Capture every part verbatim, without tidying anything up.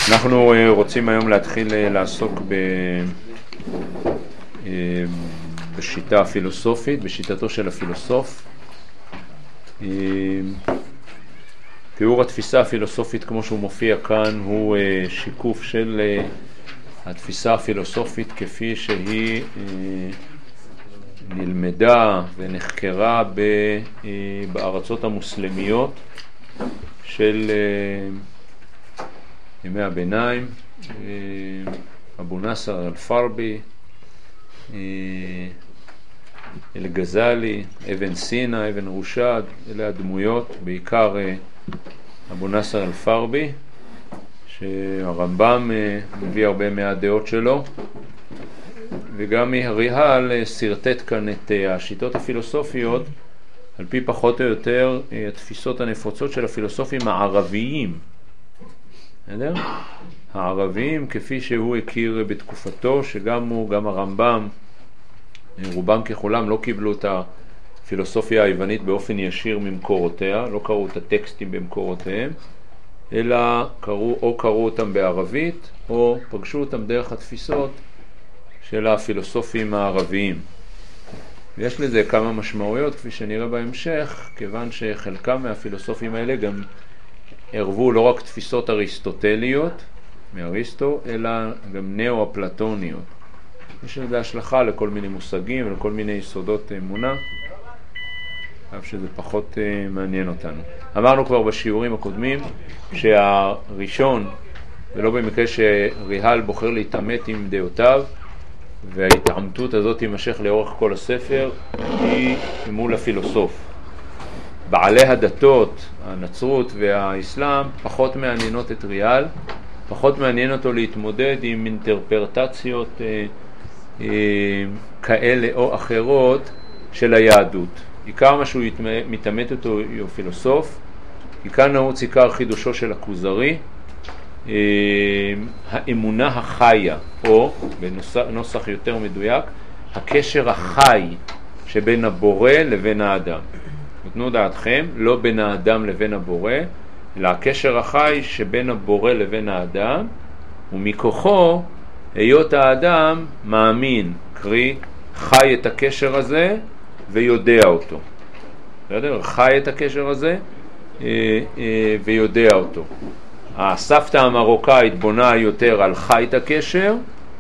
אנחנו רוצים היום להתחיל לעסוק ב... בשיטה הפילוסופית, בשיטתו של הפילוסוף. תיאור התפיסה הפילוסופית כמו שהוא מופיע כאן הוא שיקוף של התפיסה הפילוסופית כפי שהיא נלמדה ונחקרה בארצות המוסלמיות של ימי הביניים, אבו נאסר אל-פרבי, אל-גזלי, אבן סינה, אבן רושד, אלה הדמויות, בעיקר אבו נאסר אל-פרבי, שהרמב"ם מביא הרבה מהדעות שלו, וגם הריהל סרטט כאן את השיטות הפילוסופיות על פי פחות או יותר התפיסות הנפוצות של הפילוסופים הערביים. בסדר? הערביים כפי שהוא הכיר בתקופתו, שגם הוא, גם הרמב"ם, רובם ככולם לא קיבלו את הפילוסופיה היוונית באופן ישיר ממקורותיה, לא קראו את הטקסטים במקורותיהם, אלא קראו, או קראו אותם בערבית, או פגשו אותם דרך התפיסות של הפילוסופים הערביים. ויש לזה כמה משמעויות, כפי שנראה בהמשך, כיוון שחלקם מהפילוסופים האלה גם ערבו לא רק תפיסות אריסטוטליות מאריסטו, אלא גם נאו-אפלטוניות. יש לזה השלכה לכל מיני מושגים ולכל מיני יסודות אמונה, אף שזה פחות uh, מעניין אותנו. אמרנו כבר בשיעורים הקודמים שהראשון, ולא במקרה שריהל בוחר להתעמת עם דעותיו, וההתעמתות הזאת תימשך לאורך כל הספר, היא מול הפילוסוף. בעלי הדתות, הנצרות והאסלאם, פחות מעניינות את ריהל, פחות מעניין אותו להתמודד עם אינטרפרטציות אה, אה, כאלה או אחרות של היהדות. עיקר מה שהוא מתעמת אותו הוא פילוסוף, עיקר נעוץ עיקר חידושו של הכוזרי, אה, האמונה החיה, או בנוסח יותר מדויק, הקשר החי שבין הבורא לבין האדם. נתנו דעתכם, לא בין האדם לבין הבורא, אלא הקשר החי שבין הבורא לבין האדם, ומכוחו היות האדם מאמין, קרי חי את הקשר הזה ויודע אותו. בסדר? חי את הקשר הזה אה, אה, ויודע אותו. הסבתא המרוקאית בונה יותר על חי את הקשר,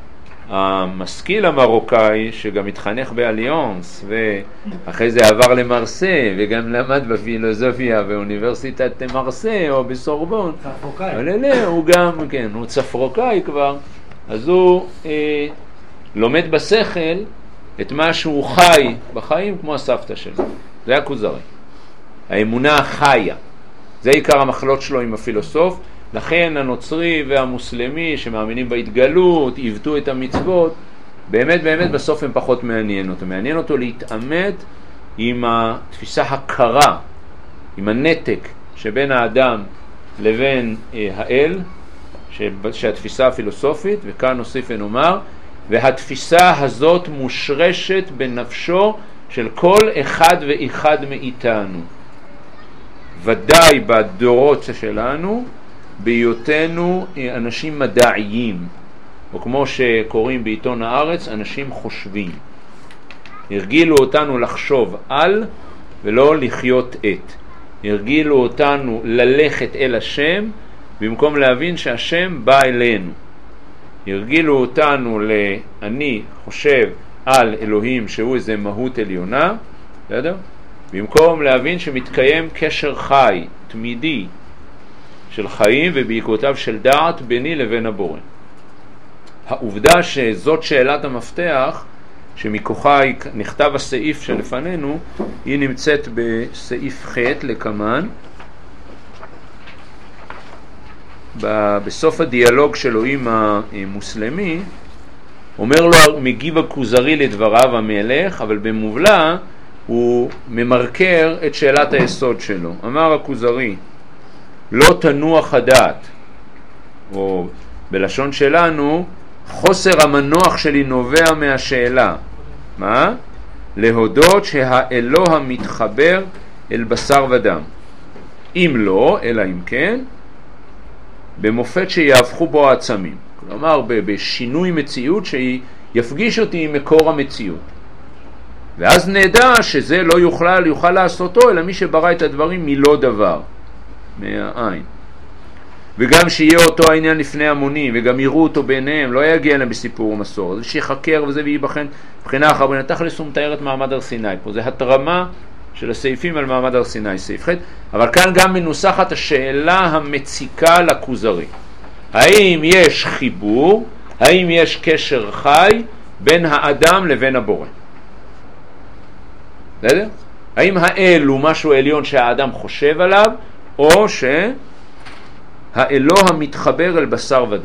המשכיל המרוקאי שגם התחנך באליאנס ואחרי זה עבר למרסה וגם למד בפילוסופיה באוניברסיטת מרסה או בסורבון, אבל הוא גם, כן, הוא צפרוקאי כבר, אז הוא אה, לומד בשכל את מה שהוא חי בחיים כמו הסבתא שלו. זה הכוזרי, האמונה החיה, זה עיקר המחלות שלו עם הפילוסוף. לכן הנוצרי והמוסלמי שמאמינים בהתגלות, עיוותו את המצוות, באמת באמת בסוף הם פחות מעניין אותו. מעניין אותו להתעמת עם התפיסה הקרה, עם הנתק שבין האדם לבין אה, האל, שהתפיסה הפילוסופית, וכאן נוסיף ונאמר, והתפיסה הזאת מושרשת בנפשו של כל אחד ואחד מאיתנו. ודאי בדורות שלנו, בהיותנו אנשים מדעיים, או כמו שקוראים בעיתון הארץ, אנשים חושבים. הרגילו אותנו לחשוב על ולא לחיות את. הרגילו אותנו ללכת אל השם במקום להבין שהשם בא אלינו. הרגילו אותנו לאני חושב על אלוהים שהוא איזה מהות עליונה, בסדר? במקום להבין שמתקיים קשר חי, תמידי, של חיים ובעקבותיו של דעת ביני לבין הבורא. העובדה שזאת שאלת המפתח שמכוחה נכתב הסעיף שלפנינו, היא נמצאת בסעיף ח' לקמן, בסוף הדיאלוג שלו עם המוסלמי, אומר לו, מגיב הכוזרי לדבריו המלך, אבל במובלע הוא ממרקר את שאלת היסוד שלו. אמר הכוזרי, לא תנוח הדעת, או בלשון שלנו, חוסר המנוח שלי נובע מהשאלה. מה? להודות שהאלוה מתחבר אל בשר ודם. אם לא, אלא אם כן, במופת שיהפכו בו העצמים. כלומר, בשינוי מציאות שיפגיש אותי עם מקור המציאות. ואז נדע שזה לא יוכל, יוכל לעשותו, אלא מי שברא את הדברים מלא דבר, מהעין. וגם שיהיה אותו העניין לפני המונים, וגם יראו אותו ביניהם, לא יגיע להם בסיפור ומסור. זה שיחקר וזה ויבחן, מבחינה אחר בין התכלס הוא מתאר את מעמד הר סיני. פה זה התרמה של הסעיפים על מעמד הר סיני, סעיף ח', אבל כאן גם מנוסחת השאלה המציקה לכוזרי. האם יש חיבור, האם יש קשר חי בין האדם לבין הבורא? בסדר? האם האל הוא משהו עליון שהאדם חושב עליו, או שהאלוה המתחבר אל בשר ודם?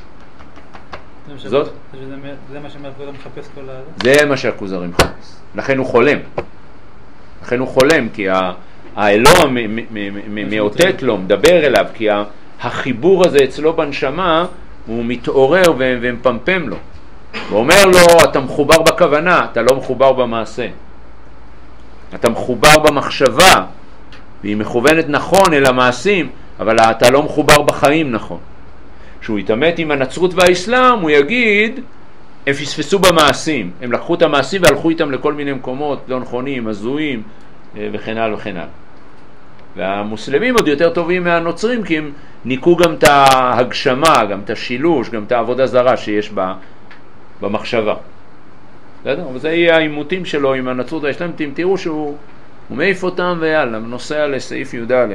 זאת? זה מה שהכוזרי מחפש כל ה... זה מה שהכוזרי מחפש. לכן הוא חולם. לכן הוא חולם, כי האלוה מאותת לו, מדבר אליו, כי החיבור הזה אצלו בנשמה, הוא מתעורר ומפמפם לו. הוא אומר לו, אתה מחובר בכוונה, אתה לא מחובר במעשה. אתה מחובר במחשבה, והיא מכוונת נכון אל המעשים, אבל אתה לא מחובר בחיים נכון. כשהוא יתעמת עם הנצרות והאסלאם, הוא יגיד, הם פספסו במעשים, הם לקחו את המעשים והלכו איתם לכל מיני מקומות, לא נכונים, הזויים, וכן הלאה וכן הלאה. והמוסלמים עוד יותר טובים מהנוצרים, כי הם ניקו גם את ההגשמה, גם את השילוש, גם את העבודה זרה שיש בה, במחשבה. בסדר? אבל זה יהיה האימותים שלו עם הנצרות והאסלאם, תראו שהוא מעיף אותם ויאללה, נוסע לסעיף י' א',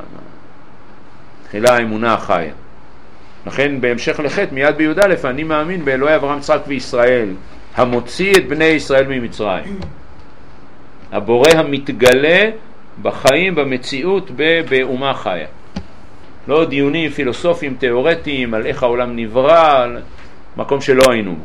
תחילה האמונה החיה. לכן בהמשך לחטא, מיד בי' א', אני מאמין באלוהי אברהם, יצחק וישראל, המוציא את בני ישראל ממצרים. הבורא המתגלה בחיים, במציאות, באומה חיה. לא דיונים פילוסופיים, תיאורטיים, על איך העולם נברא, מקום שלא היינו בו.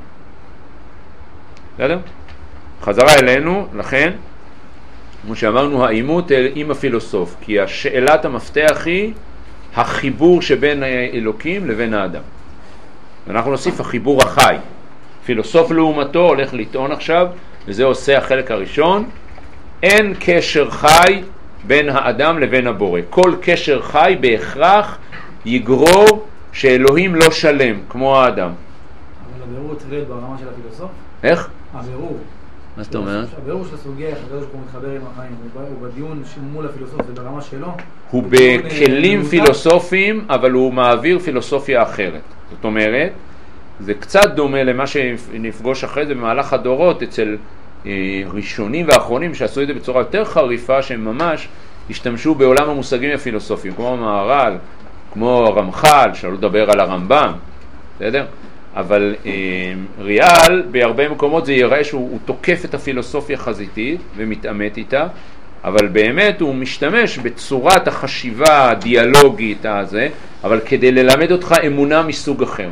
בסדר? חזרה אלינו, לכן, כמו שאמרנו, האימות עם הפילוסוף, כי השאלת המפתח היא החיבור שבין האלוקים לבין האדם. ואנחנו נוסיף החיבור החי. פילוסוף לעומתו הולך לטעון עכשיו, וזה עושה החלק הראשון, אין קשר חי בין האדם לבין הבורא. כל קשר חי בהכרח יגרור שאלוהים לא שלם, כמו האדם. אבל הבירור צריך להיות ברמה של הפילוסוף? איך? הבירור. מה זאת אומרת? הבירור של הסוגיה, הקדוש ברוך הוא מתחבר עם החיים, הוא בדיון מול הפילוסוף, זה ברמה שלו. הוא בכלים פילוסופיים, אבל הוא מעביר פילוסופיה אחרת. זאת אומרת, זה קצת דומה למה שנפגוש אחרי זה במהלך הדורות אצל ראשונים ואחרונים שעשו את זה בצורה יותר חריפה, שהם ממש השתמשו בעולם המושגים הפילוסופיים, כמו המהר"ל, כמו הרמח"ל, שלא לדבר על הרמב"ם, בסדר? אבל אה, ריאל, בהרבה מקומות זה יראה שהוא תוקף את הפילוסופיה חזיתית ומתאמת איתה, אבל באמת הוא משתמש בצורת החשיבה הדיאלוגית הזה, אבל כדי ללמד אותך אמונה מסוג אחר.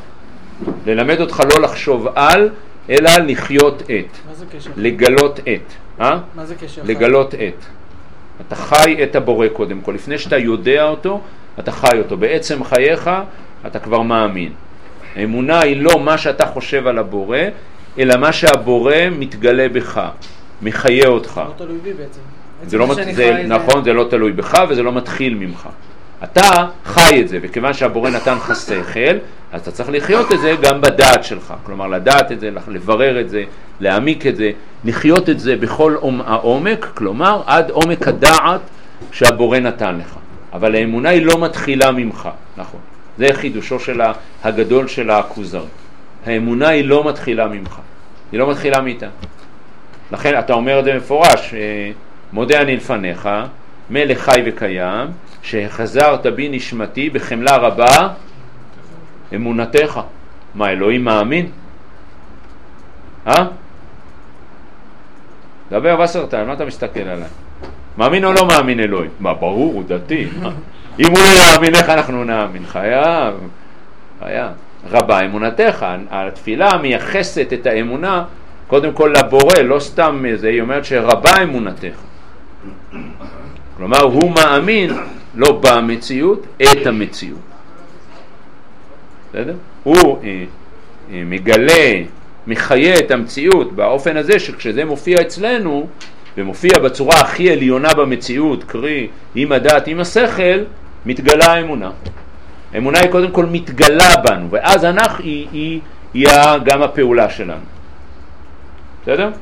ללמד אותך לא לחשוב על, אלא לחיות את. מה זה קשר? לגלות את. אה? מה זה קשר? לגלות את. אתה חי את הבורא קודם כל. לפני שאתה יודע אותו, אתה חי אותו. בעצם חייך, אתה כבר מאמין. האמונה היא לא מה שאתה חושב על הבורא, אלא מה שהבורא מתגלה בך, מחיה אותך. לא תלוי בי בעצם. זה לא, זה, נכון, זה לא תלוי בך וזה לא מתחיל ממך. אתה חי את זה, וכיוון שהבורא נתן לך שכל, אז אתה צריך לחיות את זה גם בדעת שלך. כלומר, לדעת את זה, לברר את זה, להעמיק את זה, לחיות את זה בכל העומק, כלומר, עד עומק הדעת שהבורא נתן לך. אבל האמונה היא לא מתחילה ממך, נכון. זה חידושו של הגדול של הכוזרי. האמונה היא לא מתחילה ממך. היא לא מתחילה מאיתה. לכן אתה אומר את זה מפורש, מודה אני לפניך, מלך חי וקיים, שהחזרת בי נשמתי בחמלה רבה אמונתך. מה, אלוהים מאמין? אה? דבר בסרטן, מה אתה מסתכל עליי? מאמין או לא מאמין אלוהים? מה, ברור, הוא דתי. אם הוא לא מאמין, איך אנחנו נאמין? חייב, חייב. רבה אמונתך, התפילה מייחסת את האמונה קודם כל לבורא, לא סתם זה, היא אומרת שרבה אמונתך. כלומר, הוא מאמין לא במציאות, את המציאות. בסדר? הוא אה, אה, מגלה, מחיה את המציאות באופן הזה שכשזה מופיע אצלנו, ומופיע בצורה הכי עליונה במציאות, קרי עם הדעת, עם השכל, מתגלה האמונה. האמונה היא קודם כל מתגלה בנו, ואז אנחנו היא, היא, היא גם הפעולה שלנו. בסדר?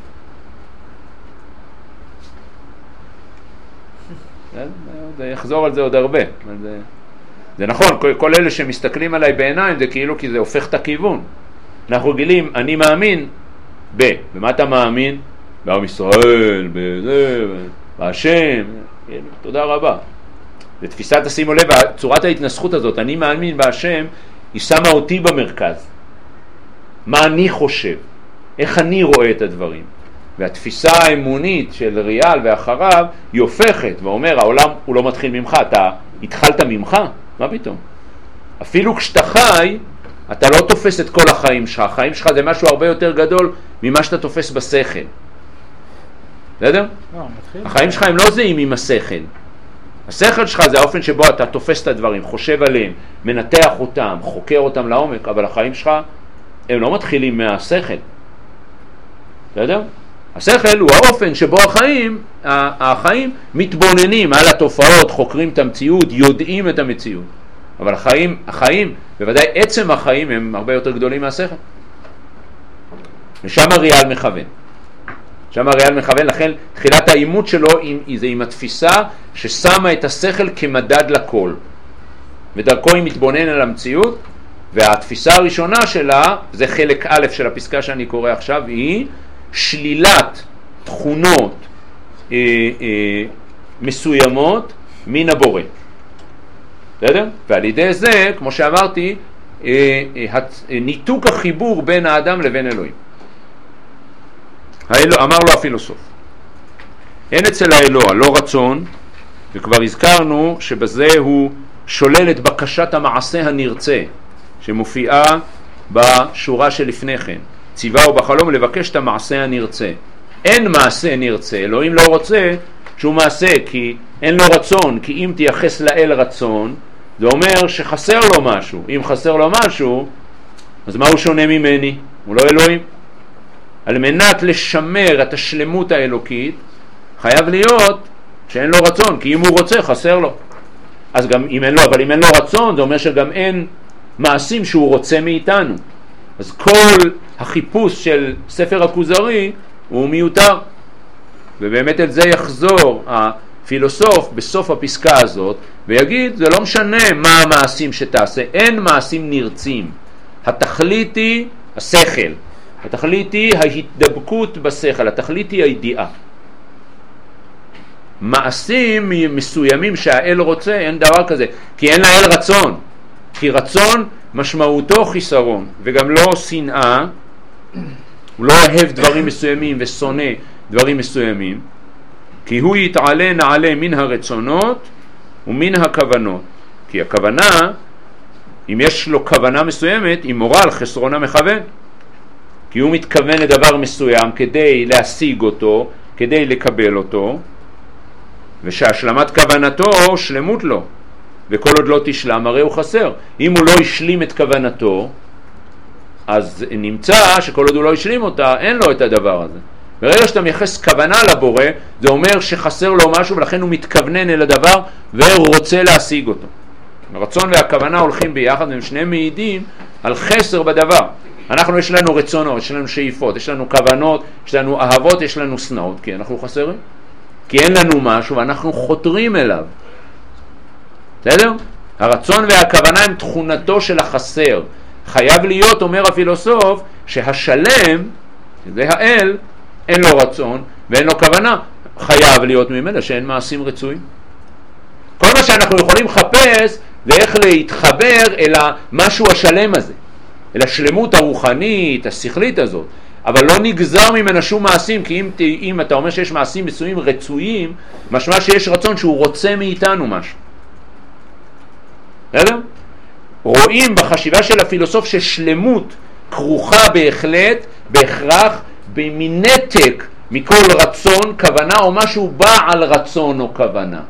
זה יחזור על זה עוד הרבה. זה, זה נכון, כל, כל אלה שמסתכלים עליי בעיניים זה כאילו כי זה הופך את הכיוון. אנחנו רגילים, אני מאמין ב, ומה אתה מאמין? בעם ישראל, בזה, בהשם, תודה רבה. ותפיסת השימו לב, צורת ההתנסחות הזאת, אני מאמין בהשם, היא שמה אותי במרכז. מה אני חושב? איך אני רואה את הדברים? והתפיסה האמונית של ריאל ואחריו היא הופכת ואומר, העולם הוא לא מתחיל ממך, אתה התחלת ממך? מה פתאום? אפילו כשאתה חי, אתה לא תופס את כל החיים שלך, החיים שלך זה משהו הרבה יותר גדול ממה שאתה תופס בשכל. בסדר? לא, החיים שלך הם לא זהים עם השכל. השכל שלך זה האופן שבו אתה תופס את הדברים, חושב עליהם, מנתח אותם, חוקר אותם לעומק, אבל החיים שלך הם לא מתחילים מהשכל. בסדר? השכל הוא האופן שבו החיים, החיים מתבוננים על התופעות, חוקרים את המציאות, יודעים את המציאות. אבל החיים, החיים, בוודאי עצם החיים הם הרבה יותר גדולים מהשכל. ושם הריאל מכוון. שם הריאל מכוון, לכן תחילת האימות שלו זה עם התפיסה ששמה את השכל כמדד לכל. ודרכו היא מתבונן על המציאות, והתפיסה הראשונה שלה, זה חלק א' של הפסקה שאני קורא עכשיו, היא שלילת תכונות אה, אה, מסוימות מן הבורא. בסדר? ועל ידי זה, כמו שאמרתי, אה, אה, ניתוק החיבור בין האדם לבין אלוהים. האלוה, אמר לו הפילוסוף, אין אצל האלוה לא רצון, וכבר הזכרנו שבזה הוא שולל את בקשת המעשה הנרצה, שמופיעה בשורה שלפני כן. ציווהו בחלום לבקש את המעשה הנרצה. אין מעשה נרצה, אלוהים לא רוצה שהוא מעשה, כי אין לו רצון, כי אם תייחס לאל רצון, זה אומר שחסר לו משהו. אם חסר לו משהו, אז מה הוא שונה ממני? הוא לא אלוהים. על מנת לשמר את השלמות האלוקית, חייב להיות שאין לו רצון, כי אם הוא רוצה, חסר לו. אז גם אם אין לו, אבל אם אין לו רצון, זה אומר שגם אין מעשים שהוא רוצה מאיתנו. אז כל החיפוש של ספר הכוזרי הוא מיותר. ובאמת את זה יחזור הפילוסוף בסוף הפסקה הזאת, ויגיד, זה לא משנה מה המעשים שתעשה, אין מעשים נרצים. התכלית היא השכל. התכלית היא ההתדבקות בשכל, התכלית היא הידיעה. מעשים מסוימים שהאל רוצה, אין דבר כזה, כי אין לאל רצון. כי רצון משמעותו חיסרון, וגם לא שנאה, הוא לא אוהב דברים מסוימים ושונא דברים מסוימים, כי הוא יתעלה נעלה מן הרצונות ומן הכוונות. כי הכוונה, אם יש לו כוונה מסוימת, היא מורה על חסרון המכוון. כי הוא מתכוון לדבר מסוים כדי להשיג אותו, כדי לקבל אותו, ושהשלמת כוונתו שלמות לו, וכל עוד לא תשלם הרי הוא חסר. אם הוא לא השלים את כוונתו, אז נמצא שכל עוד הוא לא השלים אותה, אין לו את הדבר הזה. ברגע שאתה מייחס כוונה לבורא, זה אומר שחסר לו משהו, ולכן הוא מתכוונן אל הדבר ורוצה להשיג אותו. הרצון והכוונה הולכים ביחד, והם שניהם מעידים על חסר בדבר. אנחנו, יש לנו רצונות, יש לנו שאיפות, יש לנו כוונות, יש לנו אהבות, יש לנו שנאות, כי אנחנו חסרים. כי אין לנו משהו ואנחנו חותרים אליו. בסדר? הרצון והכוונה הם תכונתו של החסר. חייב להיות, אומר הפילוסוף, שהשלם, זה האל, אין לו רצון ואין לו כוונה. חייב להיות ממנו שאין מעשים רצויים. כל מה שאנחנו יכולים לחפש זה איך להתחבר אל המשהו השלם הזה. אל השלמות הרוחנית, השכלית הזאת. אבל לא נגזר ממנה שום מעשים, כי אם, אם אתה אומר שיש מעשים מסוימים רצויים, משמע שיש רצון שהוא רוצה מאיתנו משהו. בסדר? רואים בחשיבה של הפילוסוף ששלמות כרוכה בהחלט, בהכרח, במנתק מכל רצון, כוונה או משהו בעל רצון או כוונה.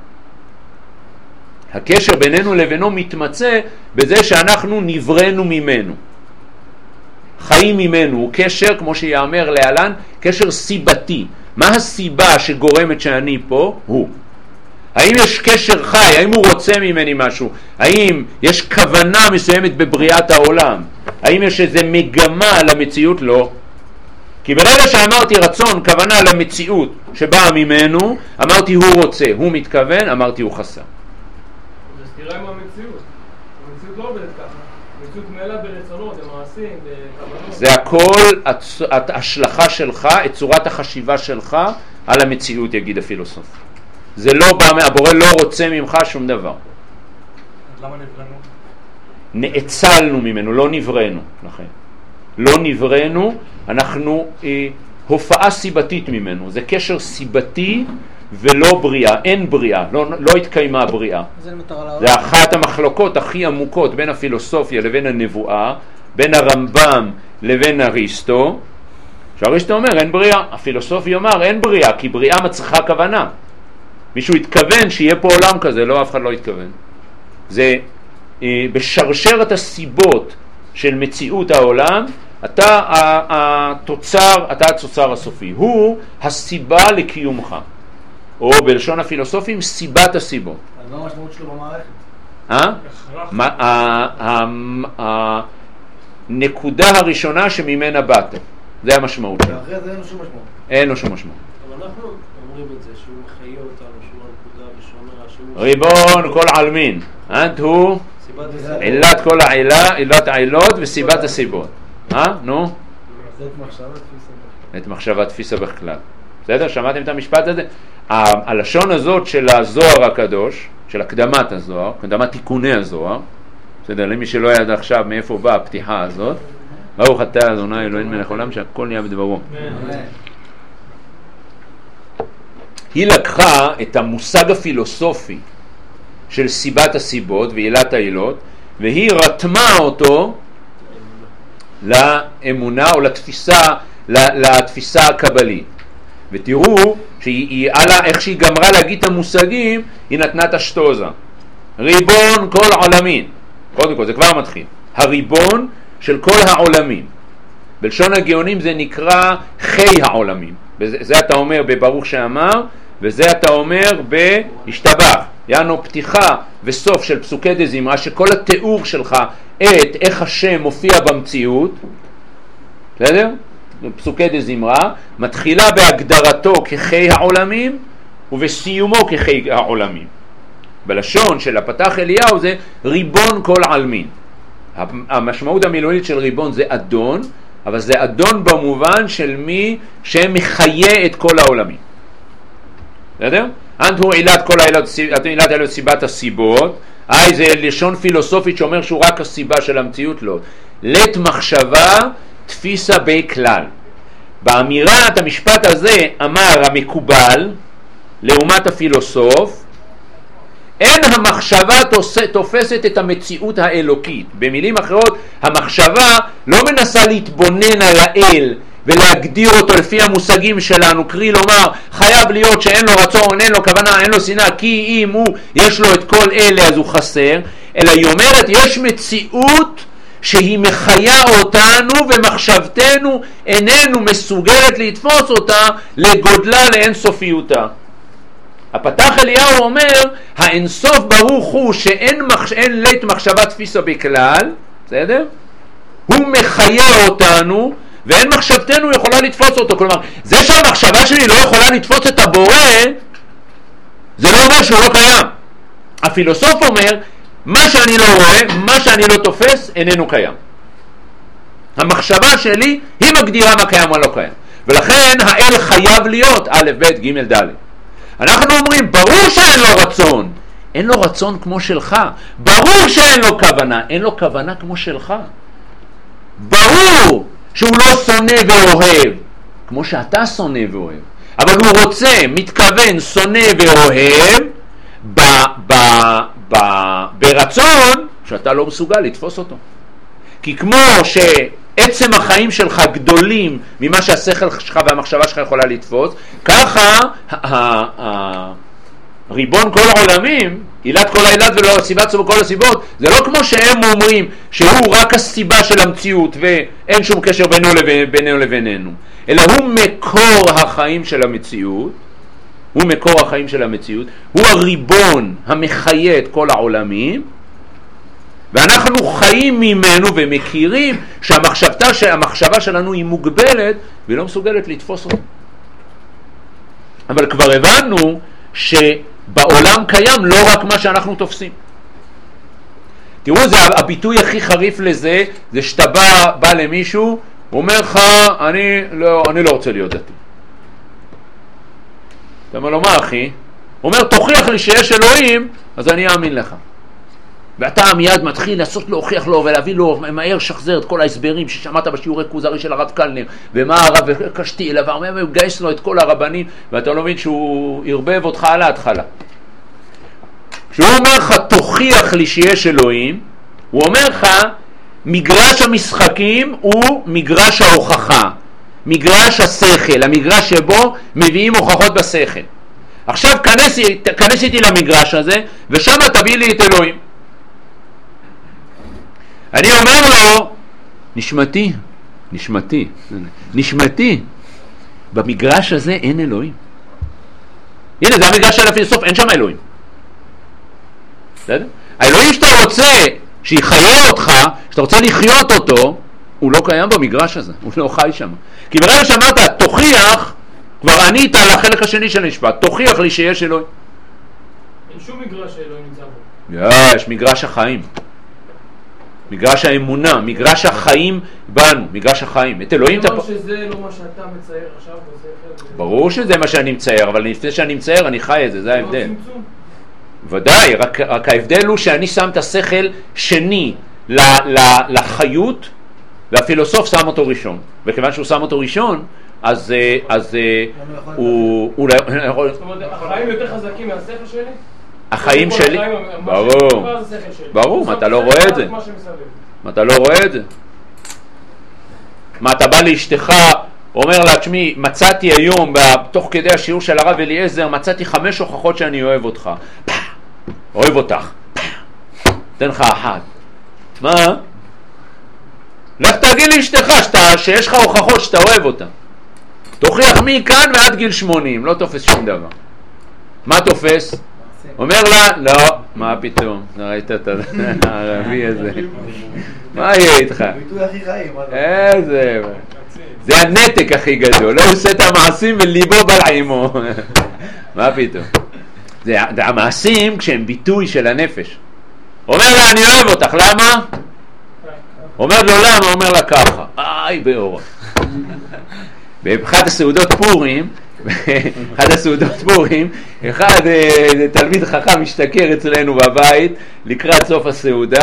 הקשר בינינו לבינו מתמצא בזה שאנחנו נברנו ממנו. חיים ממנו הוא קשר, כמו שיאמר להלן, קשר סיבתי. מה הסיבה שגורמת שאני פה? הוא. האם יש קשר חי? האם הוא רוצה ממני משהו? האם יש כוונה מסוימת בבריאת העולם? האם יש איזו מגמה למציאות? לא. כי ברגע שאמרתי רצון, כוונה למציאות שבאה ממנו, אמרתי הוא רוצה, הוא מתכוון, אמרתי הוא חסר. זה סתירה עם המציאות. המציאות לא עובדת ככה. המציאות מעלה ברצונות, במעשים, בכוונות. זה הכל ההשלכה שלך, את צורת החשיבה שלך על המציאות, יגיד הפילוסוף. זה לא בא, הבורא לא רוצה ממך שום דבר. למה נבראנו? נאצלנו ממנו, לא נבראנו. לכן. לא נבראנו, אנחנו אה, הופעה סיבתית ממנו. זה קשר סיבתי ולא בריאה. אין בריאה, לא, לא התקיימה בריאה. זה, זה אחת המחלוקות הכי עמוקות בין הפילוסופיה לבין הנבואה, בין הרמב"ם לבין אריסטו. שאריסטו אומר אין בריאה, הפילוסופיה אומר אין בריאה, כי בריאה מצריכה כוונה. מישהו התכוון שיהיה פה עולם כזה, לא, אף אחד לא התכוון. זה אה, בשרשרת הסיבות של מציאות העולם, אתה התוצר, אתה התוצר הסופי. הוא הסיבה לקיומך. או בלשון הפילוסופים, סיבת הסיבות. אז מה המשמעות שלו במערכת? אה? הנקודה הראשונה שממנה באת. זה המשמעות שלו. ואחרי זה אין לו שום משמעות. אין לו שום משמעות. אבל אנחנו אומרים את זה, שהוא מחיה אותנו, שהוא הנקודה הראשונה, שהוא... ריבון כל עלמין. אנט הוא עילת כל העילה, עילת העילות וסיבת הסיבות. אה? נו? את מחשבה תפיסה. את מחשבה תפיסה בכלל. בסדר? שמעתם את המשפט הזה? הלשון הזאת של הזוהר הקדוש, של הקדמת הזוהר, הקדמת תיקוני הזוהר, בסדר? למי שלא ידע עכשיו מאיפה באה הפתיחה הזאת, ברוך אתה אדוני אלוהינו מלך העולם שהכל נהיה בדברו. היא לקחה את המושג הפילוסופי של סיבת הסיבות ועילת העילות, והיא רתמה אותו לאמונה או לתפיסה, לתפיסה הקבלית. ותראו שהיא, איך שהיא גמרה להגיד את המושגים, היא נתנה את השטוזה. ריבון כל העולמים. קודם כל, זה כבר מתחיל. הריבון של כל העולמים. בלשון הגאונים זה נקרא חי העולמים. זה, זה אתה אומר בברוך שאמר, וזה אתה אומר בהשתבח. יענו פתיחה וסוף של פסוקי דזמרה, שכל התיאור שלך את איך השם מופיע במציאות, בסדר? פסוקי דזמרה, מתחילה בהגדרתו כחי העולמים, ובסיומו כחי העולמים. בלשון של הפתח אליהו זה ריבון כל עלמין. המשמעות המילולית של ריבון זה אדון, אבל זה אדון במובן של מי שמחיה את כל העולמים. בסדר? אנט הוא עילת כל העילות, עילת העילות סיבת הסיבות. היי, זה לשון פילוסופית שאומר שהוא רק הסיבה של המציאות, לא. לית מחשבה תפיסה בכלל. באמירת המשפט הזה אמר המקובל לעומת הפילוסוף, אין המחשבה תופסת את המציאות האלוקית. במילים אחרות, המחשבה לא מנסה להתבונן על האל ולהגדיר אותו לפי המושגים שלנו, קרי לומר חייב להיות שאין לו רצון, אין לו כוונה, אין לו שנאה, כי אם הוא יש לו את כל אלה אז הוא חסר, אלא היא אומרת יש מציאות שהיא מחיה אותנו ומחשבתנו איננו מסוגלת לתפוס אותה לגודלה לאינסופיותה. הפתח אליהו אומר האינסוף ברוך הוא שאין מחש... אין לית מחשבה תפיסה בכלל, בסדר? הוא מחיה אותנו ואין מחשבתנו יכולה לתפוס אותו. כלומר, זה שהמחשבה שלי לא יכולה לתפוס את הבורא, זה לא אומר שהוא לא קיים. הפילוסוף אומר מה שאני לא רואה, מה שאני לא תופס, איננו קיים. המחשבה שלי היא מגדירה מה קיים או לא קיים. ולכן האל חייב להיות א' ב' ג' ד'. אנחנו אומרים ברור שאין לו רצון, אין לו רצון כמו שלך. ברור שאין לו כוונה, אין לו כוונה כמו שלך. ברור שהוא לא שונא ואוהב כמו שאתה שונא ואוהב, אבל הוא רוצה, מתכוון, שונא ואוהב ב, ב, ב, ברצון שאתה לא מסוגל לתפוס אותו. כי כמו שעצם החיים שלך גדולים ממה שהשכל שלך והמחשבה שלך יכולה לתפוס, ככה ריבון כל העולמים, עילת כל העילת ולא סיבת כל הסיבות, זה לא כמו שהם אומרים שהוא רק הסיבה של המציאות ואין שום קשר בינו לבינינו לבינינו, אלא הוא מקור החיים של המציאות, הוא מקור החיים של המציאות, הוא הריבון המחיה את כל העולמים, ואנחנו חיים ממנו ומכירים שהמחשבתה, שהמחשבה שלנו היא מוגבלת והיא לא מסוגלת לתפוס אותה. אבל כבר הבנו שבעולם קיים לא רק מה שאנחנו תופסים. תראו, זה הביטוי הכי חריף לזה, זה שאתה בא, בא למישהו, הוא אומר לך, אני לא, אני לא רוצה להיות דתי. אתה אומר לו, מה אחי? הוא אומר, תוכיח לי שיש אלוהים, אז אני אאמין לך. ואתה מיד מתחיל לעשות להוכיח לו ולהביא לו מהר שחזר את כל ההסברים ששמעת בשיעורי כוזרי של הרב קלנר, ומה הרב קשתי אליו, והוא גייס לו את כל הרבנים, ואתה לא מבין שהוא ירבב אותך על ההתחלה. כשהוא אומר לך, תוכיח לי שיש אלוהים, הוא אומר לך, מגרש המשחקים הוא מגרש ההוכחה, מגרש השכל, המגרש שבו מביאים הוכחות בשכל. עכשיו כנס, כנס איתי למגרש הזה, ושם תביא לי את אלוהים. אני אומר לו, נשמתי, נשמתי, נשמתי, במגרש הזה אין אלוהים. הנה, זה המגרש של הפילוסוף, אין שם אלוהים. בסדר? האלוהים שאתה רוצה שיחיה אותך, שאתה רוצה לחיות אותו, הוא לא קיים במגרש הזה, הוא לא חי שם. כי ברגע שאמרת, תוכיח, כבר ענית על החלק השני של המשפט, תוכיח לי שיש אלוהים. אין שום מגרש שאלוהים נמצא בו. יש, מגרש החיים. מגרש האמונה, מגרש החיים בנו, מגרש החיים. את אלוהים אתה... זה שזה לא מה שאתה מצייר עכשיו, ברור שזה מה שאני מצייר, אבל לפני שאני מצייר אני חי את זה, זה ההבדל. ודאי, רק, רק ההבדל הוא שאני שם את השכל שני לחיות, והפילוסוף שם אותו ראשון. וכיוון שהוא שם אותו ראשון, אז אז הוא... זאת אומרת, החיים יותר חזקים מהשכל שלי? החיים שלי, ברור, ברור, מה אתה לא רואה את זה? מה אתה לא רואה את זה? מה אתה בא לאשתך, אומר לה, תשמעי, מצאתי היום, תוך כדי השיעור של הרב אליעזר, מצאתי חמש הוכחות שאני אוהב אותך. אוהב אותך. תן לך אחת. מה? לך תגיד לאשתך שיש לך הוכחות שאתה אוהב אותה. תוכיח מכאן ועד גיל שמונים, לא תופס שום דבר. מה תופס? אומר לה, לא, מה פתאום? ראית את הערבי הזה? מה יהיה איתך? ביטוי הכי חיים. איזה... זה הנתק הכי גדול, לא עושה את המעשים וליבו בלעימו. מה פתאום? זה המעשים כשהם ביטוי של הנפש. אומר לה, אני אוהב אותך, למה? אומר לו, למה? אומר לה ככה, איי באור. באחד הסעודות פורים, אחד הסעודות פורים, אחד תלמיד חכם משתכר אצלנו בבית לקראת סוף הסעודה,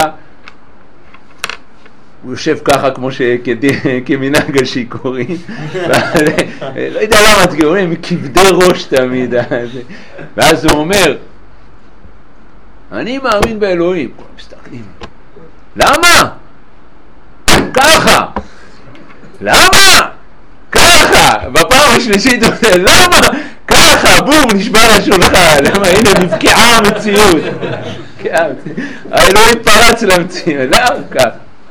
הוא יושב ככה כמו כמנהג השיכורים, לא יודע למה תגורים, כבדי ראש תמיד, ואז הוא אומר, אני מאמין באלוהים. מסתכלים, למה? ככה. למה? ככה. בפעם השלישית הוא אומר, למה? ככה. בום, נשבר השולחן. למה? הנה, נבקעה המציאות. האלוהים פרץ למציאות. למה? ככה.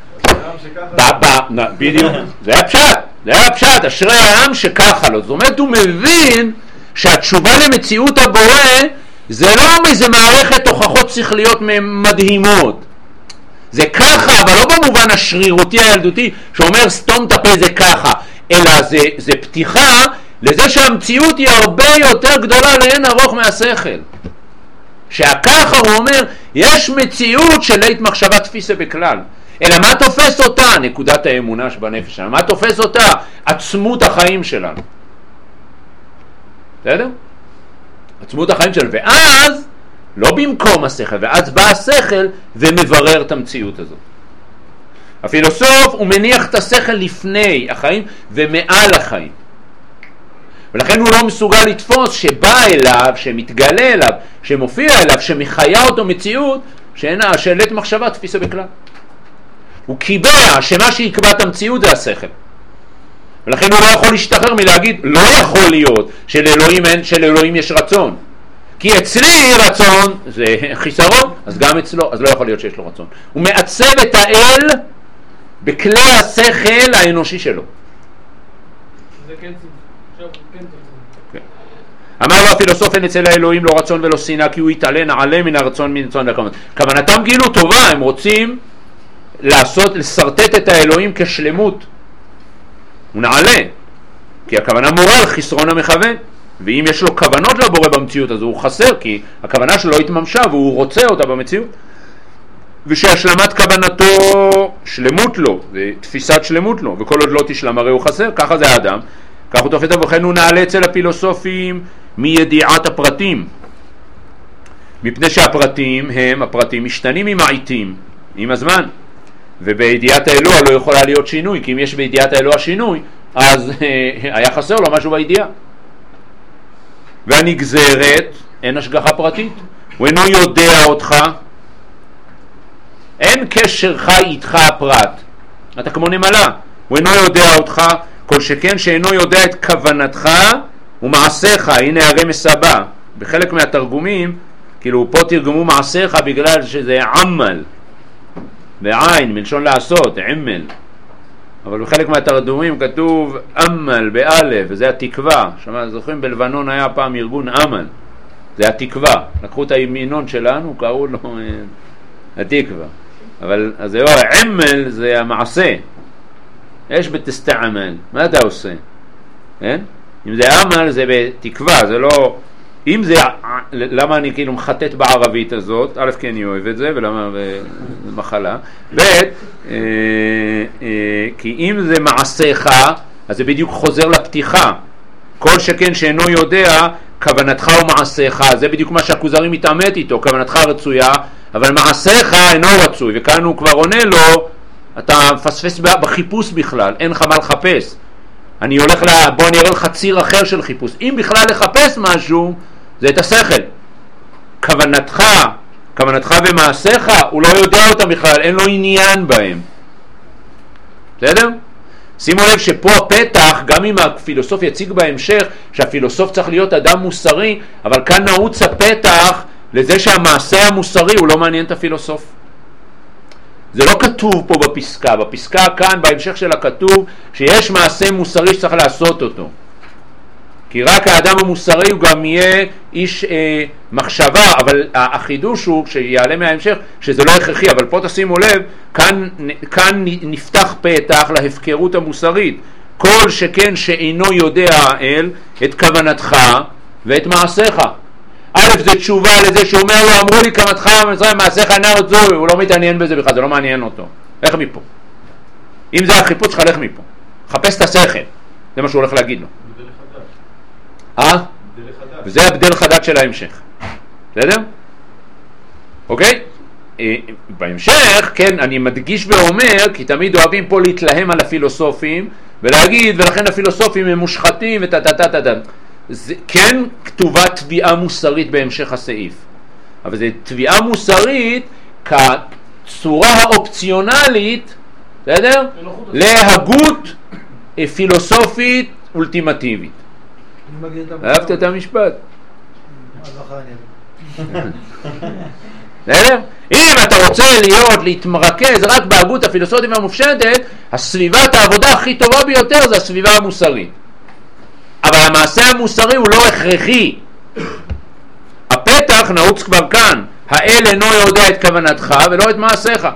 בדיוק. זה היה פשט. זה היה פשט. אשרי העם שככה לו. זאת אומרת, הוא מבין שהתשובה למציאות הבורא זה לא איזה מערכת הוכחות שכליות מדהימות. זה ככה, אבל לא במובן השרירותי הילדותי שאומר סתום את הפה זה ככה, אלא זה, זה פתיחה לזה שהמציאות היא הרבה יותר גדולה לאין ארוך מהשכל. שהככה הוא אומר, יש מציאות של לית מחשבה תפיסה בכלל. אלא מה תופס אותה? נקודת האמונה שבנפש שלנו. מה תופס אותה? עצמות החיים שלנו. בסדר? עצמות החיים שלנו. ואז, לא במקום השכל, ואז בא השכל ומברר את המציאות הזאת. הפילוסוף הוא מניח את השכל לפני החיים ומעל החיים. ולכן הוא לא מסוגל לתפוס שבא אליו, שמתגלה אליו, שמופיע אליו, שמחיה אותו מציאות, שאינה שאלת מחשבה תפיסה בכלל. הוא קיבע שמה שיקבע את המציאות זה השכל. ולכן הוא לא יכול להשתחרר מלהגיד, לא יכול להיות שלאלוהים, אין, שלאלוהים יש רצון. כי אצלי רצון זה חיסרון, אז גם אצלו, אז לא יכול להיות שיש לו רצון. הוא מעצב את האל בכלי השכל האנושי שלו. זה כן ציב. עכשיו, כן ציב. אמר לו הפילוסוף, אין אצל האלוהים לא רצון ולא שנאה, כי הוא יתעלה נעלה מן הרצון מן רצון לכוונת. כוונתם גילו טובה, הם רוצים לעשות, לסרטט את האלוהים כשלמות. הוא נעלה, כי הכוונה מורה על חסרון המכוון. ואם יש לו כוונות לבורא במציאות, אז הוא חסר, כי הכוונה שלו התממשה והוא רוצה אותה במציאות. ושהשלמת כוונתו שלמות לו, זה תפיסת שלמות לו, וכל עוד לא תשלם הרי הוא חסר, ככה זה האדם. כך הוא תופת, וכן הוא נעלה אצל הפילוסופים מידיעת הפרטים, מפני שהפרטים הם, הפרטים משתנים עם העיתים, עם הזמן, ובידיעת האלוה לא יכולה להיות שינוי, כי אם יש בידיעת האלוה שינוי, אז היה חסר לו משהו בידיעה. והנגזרת, אין השגחה פרטית, הוא אינו יודע אותך, אין קשרך איתך הפרט, אתה כמו נמלה, הוא אינו יודע אותך, כל שכן שאינו יודע את כוונתך ומעשיך. הנה הרי מסבא, בחלק מהתרגומים, כאילו פה תרגמו מעשיך בגלל שזה עמל, בעין, מלשון לעשות, עמל, אבל בחלק מהתרגומים כתוב עמל באלף, וזה התקווה. שמה, זוכרים בלבנון היה פעם ארגון עמל, זה התקווה, לקחו את הימינון שלנו, קראו לו התקווה, אבל אז זה לא, עמל זה המעשה. יש בתסתעמל, מה אתה עושה? כן? אם זה עמל זה בתקווה, זה לא, אם זה, למה אני כאילו מחטט בערבית הזאת? א', כי אני אוהב את זה, ולמה זה מחלה. ב', אה, אה, כי אם זה מעשיך, אז זה בדיוק חוזר לפתיחה. כל שכן שאינו יודע, כוונתך ומעשיך, זה בדיוק מה שהכוזרי מתעמת איתו, כוונתך רצויה, אבל מעשיך אינו רצוי, וכאן הוא כבר עונה לו, אתה מפספס בחיפוש בכלל, אין לך מה לחפש. אני הולך לה, בוא אני אראה לך ציר אחר של חיפוש. אם בכלל לחפש משהו, זה את השכל. כוונתך, כוונתך ומעשיך, הוא לא יודע אותם בכלל, אין לו עניין בהם. בסדר? שימו לב שפה הפתח, גם אם הפילוסוף יציג בהמשך, שהפילוסוף צריך להיות אדם מוסרי, אבל כאן נעוץ הפתח לזה שהמעשה המוסרי הוא לא מעניין את הפילוסוף. זה לא כתוב פה בפסקה, בפסקה כאן בהמשך של הכתוב שיש מעשה מוסרי שצריך לעשות אותו, כי רק האדם המוסרי הוא גם יהיה איש אה, מחשבה, אבל החידוש הוא שיעלה מההמשך שזה לא הכרחי, אבל פה תשימו לב, כאן, כאן נפתח פתח להפקרות המוסרית, כל שכן שאינו יודע האל את כוונתך ואת מעשיך. א', זה תשובה לזה שהוא אומר לו, אמרו לי כוונתך ומעשיך אינה רצוי, הוא לא מתעניין בזה בכלל, זה לא מעניין אותו. לך מפה. אם זה החיפוש שלך, לך מפה. חפש את השכל. זה מה שהוא הולך להגיד לו. בדל חדש. אה? בדל חדש. וזה הבדל חדש של ההמשך. בסדר? אוקיי? בהמשך, כן, אני מדגיש ואומר, כי תמיד אוהבים פה להתלהם על הפילוסופים, ולהגיד, ולכן הפילוסופים הם מושחתים, ותתתתתת. זה כן כתובה תביעה מוסרית בהמשך הסעיף, אבל זה תביעה מוסרית כצורה האופציונלית, בסדר? להגות פילוסופית אולטימטיבית. אהבת את המשפט? בסדר? אם אתה רוצה להיות, להתמרכז רק בהגות הפילוסופית והמופשטת, הסביבת העבודה הכי טובה ביותר זה הסביבה המוסרית. אבל המעשה המוסרי הוא לא הכרחי. הפתח נעוץ כבר כאן, האל אינו יודע את כוונתך ולא את מעשיך.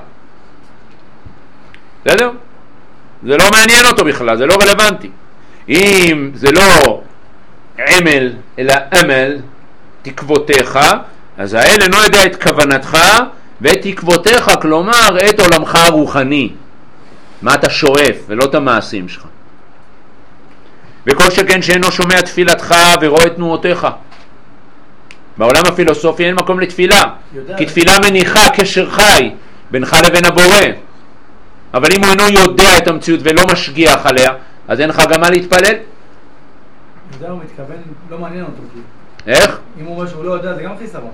בסדר? זה לא מעניין אותו בכלל, זה לא רלוונטי. אם זה לא עמל אלא עמל, תקוותיך, אז האל אינו יודע את כוונתך ואת תקוותיך, כלומר את עולמך הרוחני, מה אתה שואף ולא את המעשים שלך. וכל שכן שאינו שומע תפילתך ורואה את תנועותיך. בעולם הפילוסופי אין מקום לתפילה, כי תפילה מניחה קשר חי בינך לבין הבורא. אבל אם הוא אינו יודע את המציאות ולא משגיח עליה, אז אין לך גם מה להתפלל. יודע, הוא מתכוון, לא מעניין אותו. איך? אם הוא אומר שהוא לא יודע, זה גם חיסרון.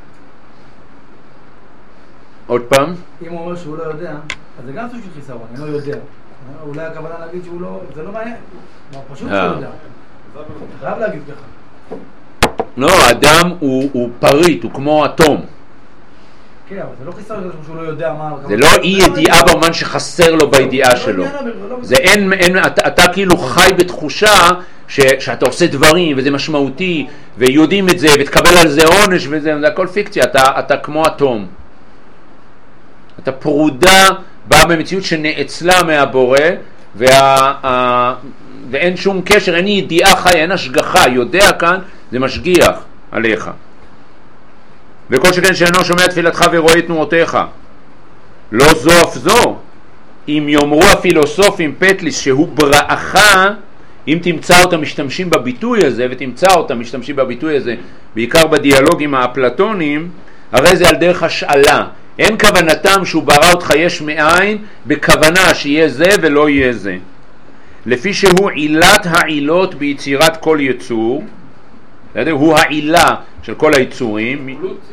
עוד פעם? אם הוא אומר שהוא לא יודע, אז זה גם סוג של חיסרון, אני לא יודע. אולי הכוונה להגיד שהוא לא, זה לא מעניין, פשוט שהוא יודע. אתה חייב להגיד ככה. לא, האדם הוא, הוא פריט, הוא כמו אטום. כן, אבל זה לא חיסרון שהוא לא יודע מה... זה לא אי ידיעה במובן שחסר לו בידיעה שלו. זה אין, אין, אתה, אתה כאילו חי בתחושה ש, שאתה עושה דברים וזה משמעותי ויודעים את זה ותקבל על זה עונש וזה, זה הכל פיקציה, אתה, אתה כמו אטום. אתה פרודה באה במציאות שנאצלה מהבורא וה, ה, ואין שום קשר, אין ידיעה חיה, אין השגחה, יודע כאן זה משגיח עליך. וכל שכן שאינו שומע תפילתך ורואה תנועותיך. לא זו אף זו, אם יאמרו הפילוסופים פטליס שהוא ברעך, אם תמצא אותם משתמשים בביטוי הזה, ותמצא אותם משתמשים בביטוי הזה, בעיקר בדיאלוגים האפלטונים, הרי זה על דרך השאלה. אין כוונתם שהוא ברא אותך יש מאין, בכוונה שיהיה זה ולא יהיה זה. לפי שהוא עילת העילות ביצירת כל יצור, הוא העילה של כל היצורים,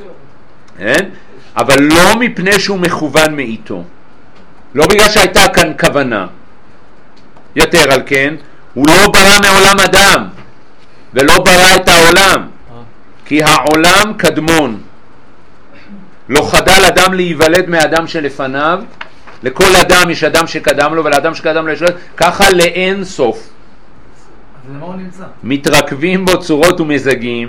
אבל לא מפני שהוא מכוון מאיתו. לא בגלל שהייתה כאן כוונה. יותר על כן, הוא לא ברא מעולם אדם, ולא ברא את העולם, כי העולם קדמון. לא חדל אדם להיוולד מאדם שלפניו, לכל אדם יש אדם שקדם לו, ולאדם שקדם לו יש לו, ככה לאין סוף. אז למה הוא נמצא? מתרכבים בו צורות ומזגים,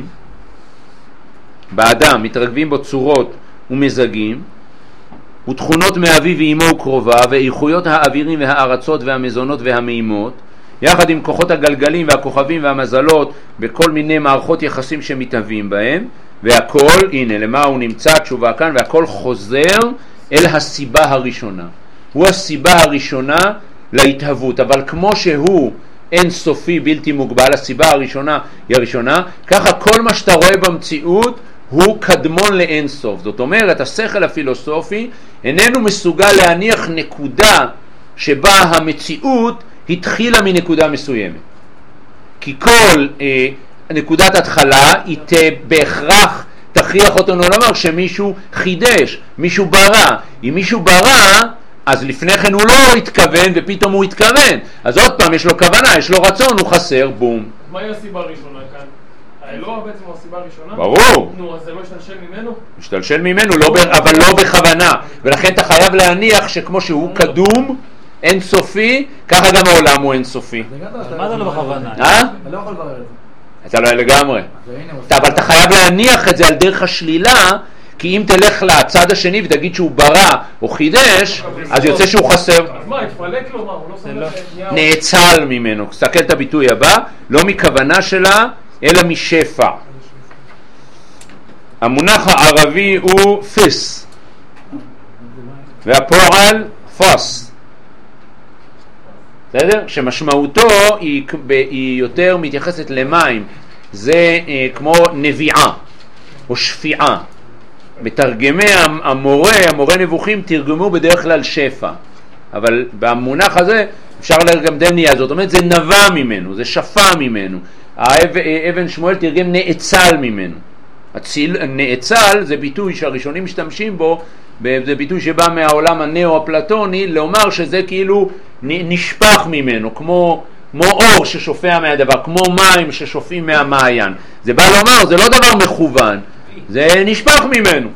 באדם מתרכבים בו צורות ומזגים, ותכונות מאביו ואימו וקרובה, ואיכויות האווירים והארצות והמזונות והמימות, יחד עם כוחות הגלגלים והכוכבים והמזלות, בכל מיני מערכות יחסים שמתהווים בהם, והכל, הנה, למה הוא נמצא, תשובה כאן, והכל חוזר אל הסיבה הראשונה. הוא הסיבה הראשונה להתהוות, אבל כמו שהוא אין סופי בלתי מוגבל, הסיבה הראשונה היא הראשונה, ככה כל מה שאתה רואה במציאות הוא קדמון לאין סוף. זאת אומרת, השכל הפילוסופי איננו מסוגל להניח נקודה שבה המציאות התחילה מנקודה מסוימת. כי כל אה, נקודת התחלה היא ת, בהכרח תכריח אותנו לומר שמישהו חידש, מישהו ברא. אם מישהו ברא, אז לפני כן הוא לא התכוון ופתאום הוא התכוון. אז עוד פעם יש לו כוונה, יש לו רצון, הוא חסר, בום. מהי הסיבה הראשונה כאן? האלוה בעצם הוא הסיבה הראשונה? ברור. נו, אז זה לא השתלשל ממנו? השתלשל ממנו, לא ב... אבל לא בכוונה. ולכן אתה חייב להניח שכמו שהוא קדום, אין סופי, ככה גם העולם הוא אין סופי. מה זה לא בכוונה? אה? אתה לא יכול לברר את זה. אתה לא לגמרי. אבל אתה חייב להניח את זה על דרך השלילה, כי אם תלך לצד השני ותגיד שהוא ברא או חידש, אז יוצא שהוא חסר. אז מה, התפלק לו מה? הוא לא שם לב... נאצל ממנו. תסתכל את הביטוי הבא, לא מכוונה שלה, אלא משפע. המונח הערבי הוא פס, והפועל פס. בסדר? שמשמעותו היא, היא יותר מתייחסת למים. זה אה, כמו נביעה או שפיעה. מתרגמי המורה, המורה נבוכים תרגמו בדרך כלל שפע. אבל במונח הזה אפשר לתרגם נהיה, זאת אומרת זה נבע ממנו, זה שפע ממנו. האבן שמואל תרגם נאצל ממנו. הציל, נאצל זה ביטוי שהראשונים משתמשים בו, זה ביטוי שבא מהעולם הנאו-אפלטוני, לומר שזה כאילו נשפך ממנו, כמו, כמו אור ששופע מהדבר, כמו מים ששופעים מהמעיין. זה בא לומר, זה לא דבר מכוון, זה נשפך ממנו.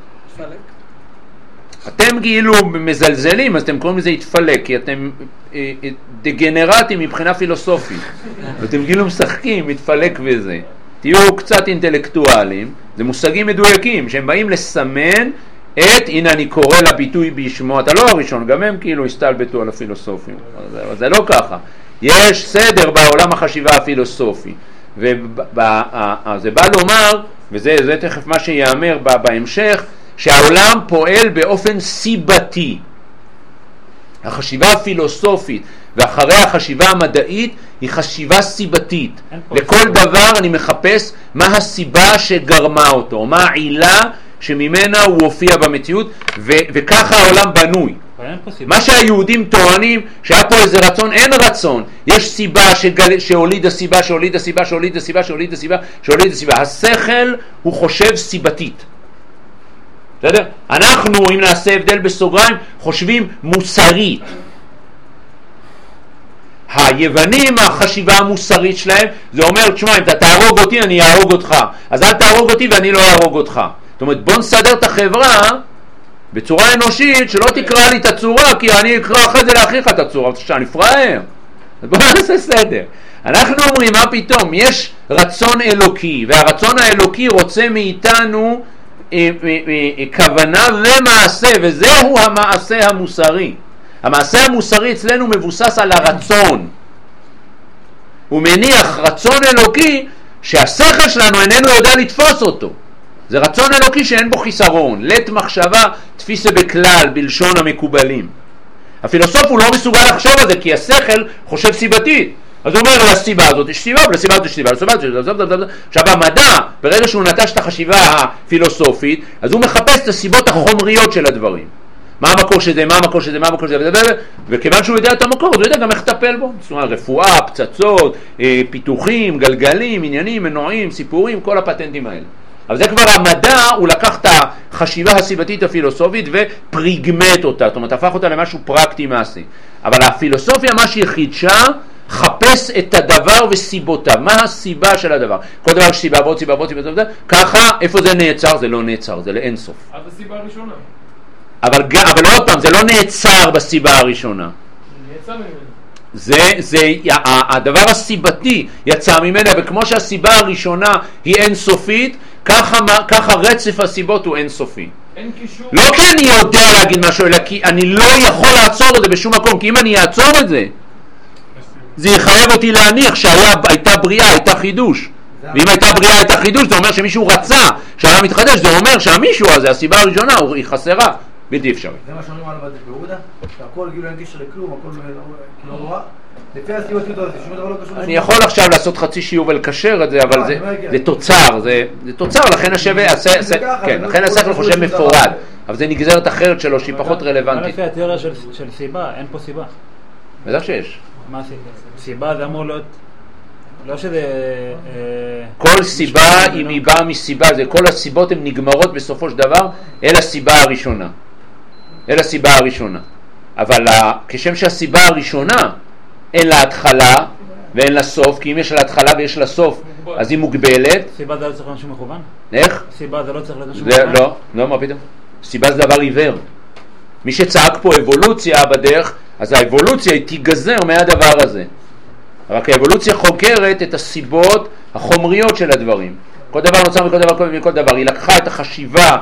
אתם כאילו מזלזלים, אז אתם קוראים לזה התפלק, כי אתם אה, אה, דגנרטים מבחינה פילוסופית. אתם כאילו משחקים, מתפלק וזה. תהיו קצת אינטלקטואלים, זה מושגים מדויקים, שהם באים לסמן את, הנה אני קורא לביטוי בשמו, אתה לא הראשון, גם הם כאילו הסתלבטו על הפילוסופים. אבל זה לא ככה. יש סדר בעולם החשיבה הפילוסופי. וזה בא לומר, וזה זה תכף מה שיאמר בהמשך, שהעולם פועל באופן סיבתי. החשיבה הפילוסופית ואחרי החשיבה המדעית היא חשיבה סיבתית. לכל דבר אני מחפש מה הסיבה שגרמה אותו, מה העילה שממנה הוא הופיע במציאות, ו- וככה העולם בנוי. מה שהיהודים טוענים שהיה פה איזה רצון, אין רצון. יש סיבה שגל... שהוליד הסיבה, שהוליד הסיבה, שהוליד הסיבה, שהוליד הסיבה, שהוליד הסיבה. השכל הוא חושב סיבתית. בסדר? אנחנו, אם נעשה הבדל בסוגריים, חושבים מוסרית. היוונים, החשיבה המוסרית שלהם, זה אומר, תשמע, אם אתה תהרוג אותי, אני אהרוג אותך. אז אל תהרוג אותי ואני לא אהרוג אותך. זאת אומרת, בוא נסדר את החברה בצורה אנושית, שלא תקרא לי את הצורה, כי אני אקרא אחרי זה להכריך את הצורה. שאני פראייר. אז בואו נעשה סדר. אנחנו אומרים, מה פתאום? יש רצון אלוקי, והרצון האלוקי רוצה מאיתנו אה, אה, אה, כוונה ומעשה, וזהו המעשה המוסרי. המעשה המוסרי אצלנו מבוסס על הרצון. הוא מניח רצון אלוקי שהשכל שלנו איננו יודע לתפוס אותו. זה רצון אלוקי שאין בו חיסרון. לית מחשבה תפיסה בכלל בלשון המקובלים. הפילוסוף הוא לא מסוגל לחשוב על זה כי השכל חושב סיבתית. אז הוא אומר, לסיבה הזאת יש סיבה, ולסיבה הזאת יש סיבה, לסיבה הזאת יש סיבה. עכשיו המדע, ברגע שהוא נטש את החשיבה הפילוסופית, אז הוא מחפש את הסיבות החומריות של הדברים. מה המקור שזה, מה המקור שזה, מה המקור שזה, וכיוון שהוא יודע את המקור, הוא יודע גם איך לטפל בו. זאת אומרת, רפואה, פצצות, פיתוחים, גלגלים, עניינים, מנועים, סיפורים, כל הפטנטים האלה. אבל זה כבר המדע, הוא לקח את החשיבה הסיבתית הפילוסופית ופריגמט אותה, זאת אומרת, הפך אותה למשהו פרקטי מעשי. אבל הפילוסופיה, מה שהיא חידשה, חפש את הדבר וסיבותיו. מה הסיבה של הדבר? כל דבר יש סיבה, ועוד סיבה, ועוד סיבה, סיבה, ככה, איפה זה נעצר? זה לא נעצר, זה לאינסוף. עד הסיבה הראשונה. אבל, אבל עוד פעם, זה לא נעצר בסיבה הראשונה. נעצר ממנו. זה, זה, הדבר הסיבתי יצא ממנה, וכמו שהסיבה הראשונה היא אינסופית, ככה, ככה רצף הסיבות הוא אינסופי. אין קישור. לא כי אני יודע להגיד משהו, אלא כי אני לא יכול לעצור את זה בשום מקום, כי אם אני אעצור את זה, זה יחייב אותי להניח שהייתה בריאה, הייתה חידוש. ואם הייתה בריאה, הייתה חידוש, זה אומר שמישהו רצה שהיה מתחדש, זה אומר שהמישהו הזה, הסיבה הראשונה, היא חסרה. בלתי אפשרי. זה מה שאומרים על בעודה, שהכל כאילו אין קשר לכלום, הכל כאילו נורא. לפי הסיבתיות הזה, שום דבר לא קשור. אני יכול עכשיו לעשות חצי שיעור ולקשר את זה, אבל זה תוצר, זה תוצר, לכן השכל חושב מפורד, אבל זה נגזרת אחרת שלו שהיא פחות רלוונטית. לפי התיאוריה של סיבה, אין פה סיבה. בטח שיש. מה סיבה? סיבה זה אמור להיות, לא שזה... כל סיבה, אם היא באה מסיבה, זה כל הסיבות הן נגמרות בסופו של דבר אל הסיבה הראשונה. אל הסיבה הראשונה. אבל כשם שהסיבה הראשונה אין לה התחלה ואין לה סוף, כי אם יש לה התחלה ויש לה סוף, אז היא מוגבלת. סיבה זה לא צריך משהו מכוון? איך? סיבה זה לא צריך משהו מכוון? לא, לא, מה פתאום? סיבה זה דבר עיוור. מי שצעק פה אבולוציה בדרך, אז האבולוציה היא תיגזר מהדבר הזה. רק האבולוציה חוקרת את הסיבות החומריות של הדברים. כל דבר נוצר מכל דבר מכל דבר. היא לקחה את החשיבה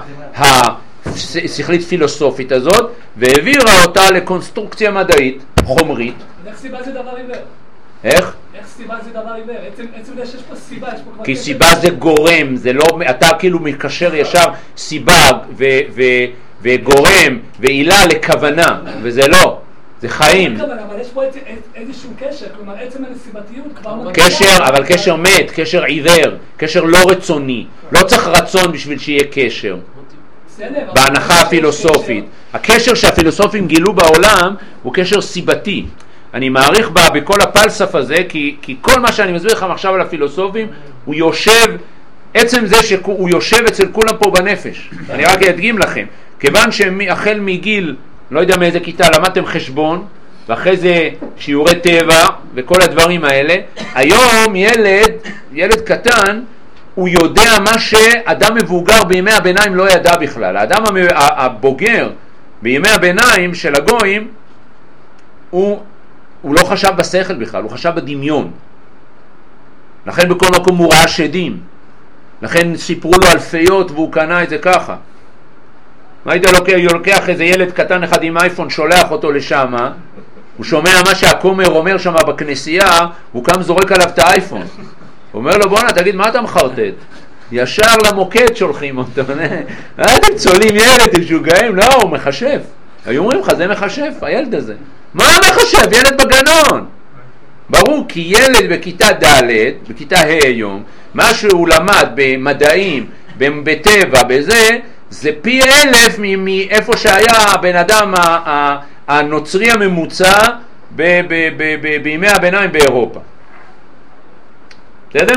השכלית פילוסופית הזאת והעבירה אותה לקונסטרוקציה מדעית חומרית. איך סיבה זה דבר עיוור? איך? איך סיבה זה דבר עיוור? עצם זה שיש פה סיבה, יש פה כבר... כי סיבה זה גורם, זה לא, אתה כאילו מקשר ישר סיבה ו, ו, וגורם ועילה לכוונה, וזה לא. זה חיים. אבל יש פה איזשהו קשר, כלומר עצם הנסיבתיות כבר... קשר, אבל קשר מת, קשר עיוור, קשר לא רצוני. לא צריך רצון בשביל שיהיה קשר. בהנחה הפילוסופית. הקשר שהפילוסופים גילו בעולם הוא קשר סיבתי. אני מעריך בה בכל הפלסף הזה, כי, כי כל מה שאני מסביר לכם עכשיו על הפילוסופים, הוא יושב, עצם זה שהוא יושב אצל כולם פה בנפש. אני רק אדגים לכם. כיוון שהחל מגיל, לא יודע מאיזה כיתה, למדתם חשבון, ואחרי זה שיעורי טבע וכל הדברים האלה, היום ילד, ילד קטן, הוא יודע מה שאדם מבוגר בימי הביניים לא ידע בכלל. האדם הבוגר בימי הביניים של הגויים, הוא, הוא לא חשב בשכל בכלל, הוא חשב בדמיון. לכן בכל מקום הוא ראה שדים. לכן סיפרו לו אלפיות והוא קנה את זה ככה. מה היית לוקח איזה ילד קטן אחד עם אייפון, שולח אותו לשם, הוא שומע מה שהכומר אומר שם בכנסייה, הוא קם זורק עליו את האייפון. הוא אומר לו, בוא'נה, תגיד, מה אתה מחרטט? ישר למוקד שולחים אותו. אתם צולים ילד, אתם שוגעים? לא, הוא מחשב. היו אומרים לך, זה מחשב, הילד הזה. מה מחשב? ילד בגנון. ברור, כי ילד בכיתה ד', בכיתה ה' היום, מה שהוא למד במדעים, בטבע, בזה, זה פי אלף מאיפה שהיה הבן אדם הנוצרי הממוצע בימי הביניים באירופה. בסדר?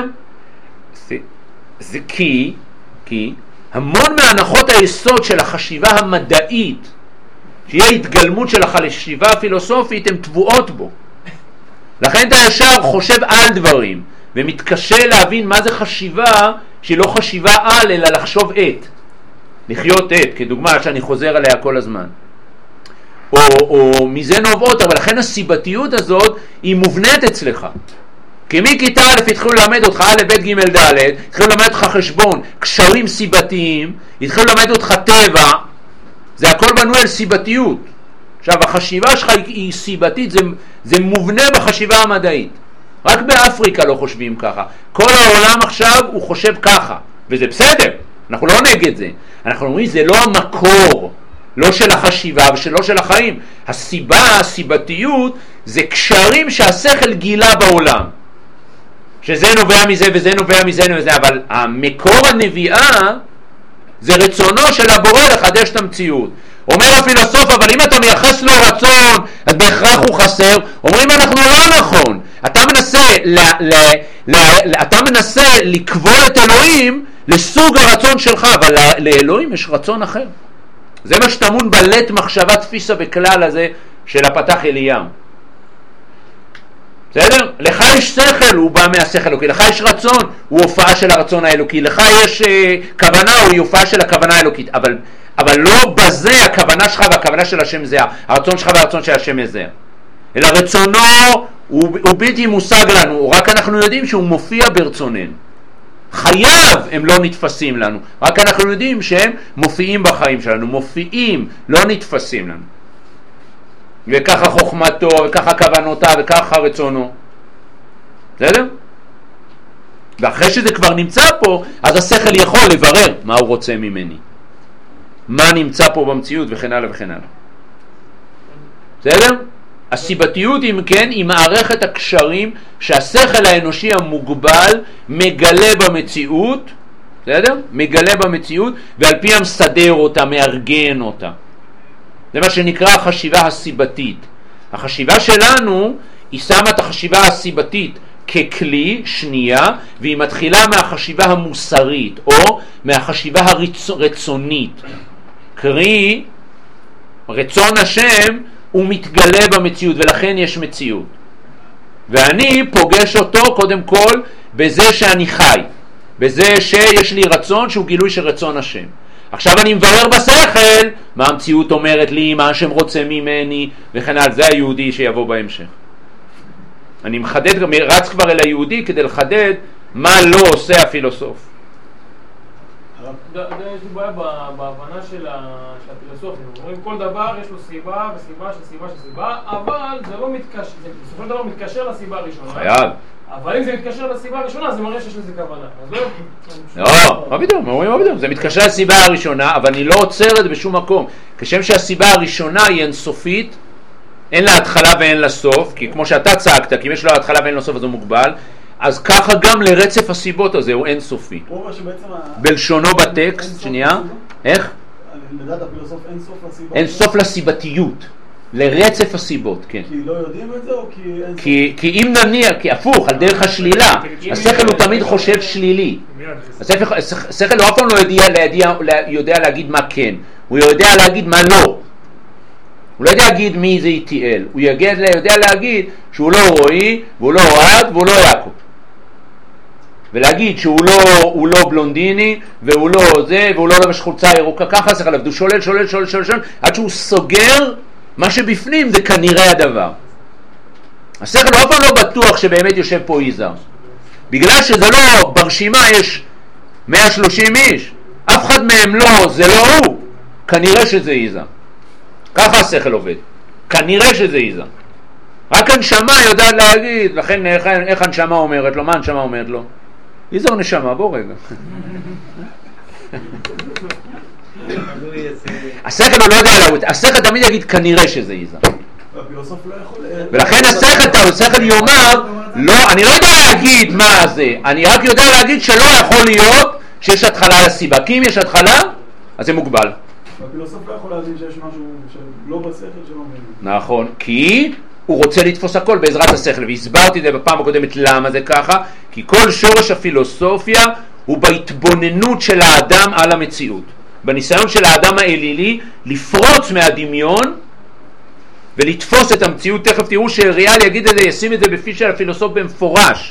זה כי, כי המון מהנחות היסוד של החשיבה המדעית, שהיא התגלמות של החשיבה הפילוסופית, הן טבועות בו. לכן אתה ישר חושב על דברים, ומתקשה להבין מה זה חשיבה שהיא לא חשיבה על, אלא לחשוב את. לחיות את, כדוגמה שאני חוזר עליה כל הזמן. או, או מזה נובעות, אבל לכן הסיבתיות הזאת היא מובנית אצלך. כי מכיתה א' התחילו ללמד אותך, א', ב', ג', ד', התחילו ללמד אותך חשבון, קשרים סיבתיים, התחילו ללמד אותך טבע, זה הכל בנוי על סיבתיות. עכשיו, החשיבה שלך היא, היא סיבתית, זה, זה מובנה בחשיבה המדעית. רק באפריקה לא חושבים ככה. כל העולם עכשיו הוא חושב ככה, וזה בסדר, אנחנו לא נגד זה. אנחנו אומרים, זה לא המקור, לא של החשיבה ושלא של החיים. הסיבה, הסיבתיות, זה קשרים שהשכל גילה בעולם. שזה נובע מזה וזה נובע מזה וזה, אבל המקור הנביאה זה רצונו של הבורא לחדש את המציאות. אומר הפילוסוף, אבל אם אתה מייחס לו רצון, אז בהכרח הוא חסר. אומרים אנחנו לא נכון. אתה מנסה, ל, ל, ל, ל, אתה מנסה לקבול את אלוהים לסוג הרצון שלך, אבל לאלוהים יש רצון אחר. זה מה שטמון בלט מחשבה תפיסה בכלל הזה של הפתח אליהו. בסדר? לך יש שכל, הוא בא מהשכל האלוקי, לך יש רצון, הוא הופעה של הרצון האלוקי, לך יש uh, כוונה, הוא הופעה של הכוונה האלוקית, אבל, אבל לא בזה הכוונה שלך והכוונה של השם זה, הרצון שלך והרצון של השם זה, אלא רצונו הוא, הוא בלתי מושג לנו, רק אנחנו יודעים שהוא מופיע ברצוננו. חייו הם לא נתפסים לנו, רק אנחנו יודעים שהם מופיעים בחיים שלנו, מופיעים, לא נתפסים לנו. וככה חוכמתו, וככה כוונותיו, וככה רצונו. בסדר? ואחרי שזה כבר נמצא פה, אז השכל יכול לברר מה הוא רוצה ממני. מה נמצא פה במציאות, וכן הלאה וכן הלאה. בסדר? הסיבתיות, אם כן, היא מערכת הקשרים שהשכל האנושי המוגבל מגלה במציאות, בסדר? מגלה במציאות, ועל פי המסדר אותה, מארגן אותה. זה מה שנקרא החשיבה הסיבתית. החשיבה שלנו היא שמה את החשיבה הסיבתית ככלי, שנייה, והיא מתחילה מהחשיבה המוסרית או מהחשיבה הרצונית. קרי, רצון השם הוא מתגלה במציאות ולכן יש מציאות. ואני פוגש אותו קודם כל בזה שאני חי, בזה שיש לי רצון שהוא גילוי של רצון השם. עכשיו אני מברר בשכל מה המציאות אומרת לי, מה השם רוצה ממני וכן הלאה. זה היהודי שיבוא בהמשך. אני מחדד, רץ כבר אל היהודי כדי לחדד מה לא עושה הפילוסוף. יש לי בעיה בהבנה של הפילוסופים. אומרים כל דבר יש לו סיבה וסיבה של סיבה של סיבה, אבל זה לא מתקשר, בסופו של דבר מתקשר לסיבה הראשונה. חייב. אבל אם זה מתקשר לסיבה הראשונה, זה מראה שיש לזה כוונה. לא, מה בדיוק, אומרים מה בדיוק, זה מתקשר לסיבה הראשונה, אבל אני לא עוצר את זה בשום מקום. כשם שהסיבה הראשונה היא אינסופית, אין לה התחלה ואין לה סוף, כי כמו שאתה צעקת, כי אם יש לו התחלה ואין לה סוף אז הוא מוגבל, אז ככה גם לרצף הסיבות הזה הוא אינסופי. בלשונו בטקסט, שנייה, איך? לדעת הפילוסוף אין סוף לסיבה? אין סוף לסיבתיות. לרצף הסיבות, כן. כי לא יודעים את זה או כי אין סוף? כי, כי אם נניח, כי הפוך, על דרך השלילה, השכל הוא תמיד חושב שלילי. השכל הוא אף פעם לא יודע, יודע, יודע להגיד מה כן, הוא יודע להגיד מה לא. הוא לא יודע להגיד מי זה איטיאל, הוא יודע, יודע להגיד שהוא לא רואי, והוא לא אוהד, והוא לא יעקב. ולהגיד שהוא לא, הוא לא בלונדיני, והוא לא זה, והוא לא לבש חולצה ירוקה, ככה צריך עליו, הוא שולל, שולל, שולל, שולל, שולל, עד שהוא סוגר, מה שבפנים זה כנראה הדבר. השכל הוא אף פעם לא בטוח שבאמת יושב פה איזר. בגלל שזה לא, ברשימה יש מאה ושלושים איש, אף אחד מהם לא, זה לא הוא, כנראה שזה איזר. ככה השכל עובד, כנראה שזה איזר. רק הנשמה יודעת להגיד, לכן איך, איך הנשמה אומרת לו, מה הנשמה אומרת לו? איזר נשמה, בוא רגע. השכל הוא לא יודע להגיד, השכל תמיד יגיד כנראה שזה איזר. ולכן השכל, השכל יאמר, לא, אני לא יודע להגיד מה זה, אני רק יודע להגיד שלא יכול להיות שיש התחלה לסיבה, כי אם יש התחלה, אז זה מוגבל. הפילוסוף לא יכול להבין שיש משהו שלא בשכל שלא מבין. נכון, כי הוא רוצה לתפוס הכל בעזרת השכל, והסברתי את זה בפעם הקודמת למה זה ככה, כי כל שורש הפילוסופיה הוא בהתבוננות של האדם על המציאות, בניסיון של האדם האלילי לפרוץ מהדמיון ולתפוס את המציאות. תכף תראו שריאל יגיד את זה, ישים את זה בפי של הפילוסוף במפורש,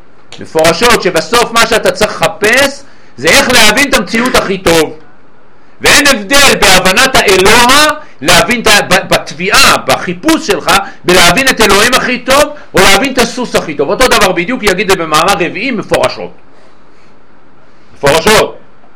מפורשות, שבסוף מה שאתה צריך לחפש זה איך להבין את המציאות הכי טוב. ואין הבדל בהבנת האלוה, להבין בתביעה, בחיפוש שלך, בלהבין את אלוהים הכי טוב, או להבין את הסוס הכי טוב. אותו דבר בדיוק יגיד את זה במאמר רביעי מפורשות. מפורשות.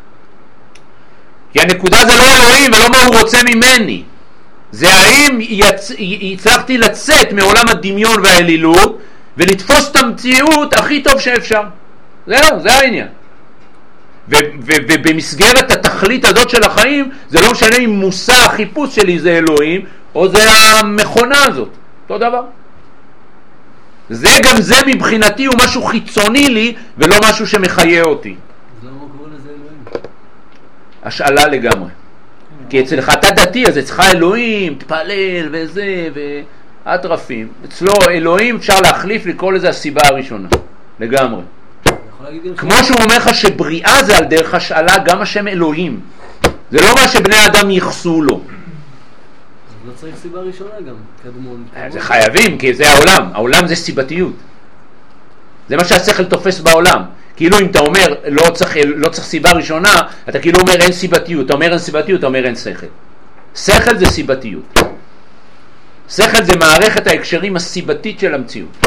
כי הנקודה זה לא אלוהים ולא מה הוא רוצה ממני. זה האם יצ... הצלחתי לצאת מעולם הדמיון והאלילות, ולתפוס את המציאות הכי טוב שאפשר. זהו, זה העניין. ו- ו- ובמסגרת התכלית הזאת של החיים, זה לא משנה אם מושא החיפוש שלי זה אלוהים, או זה המכונה הזאת. אותו דבר. זה גם זה מבחינתי הוא משהו חיצוני לי, ולא משהו שמחיה אותי. אז למה קורא לזה אלוהים? השאלה לגמרי. כי אצלך אתה דתי, אז אצלך אלוהים, תפלל וזה, והטרפים. אצלו אלוהים אפשר להחליף לקרוא לזה הסיבה הראשונה. לגמרי. כמו שהוא אומר לך שבריאה זה על דרך השאלה גם השם אלוהים. זה לא מה שבני אדם יחסו לו. לא צריך סיבה ראשונה גם, קדמון. זה חייבים, כי זה העולם. העולם זה סיבתיות. זה מה שהשכל תופס בעולם. כאילו אם אתה אומר לא צריך, לא צריך סיבה ראשונה, אתה כאילו אומר אין סיבתיות. אתה אומר אין סיבתיות, אתה אומר אין שכל. שכל זה סיבתיות. שכל זה מערכת ההקשרים הסיבתית של המציאות.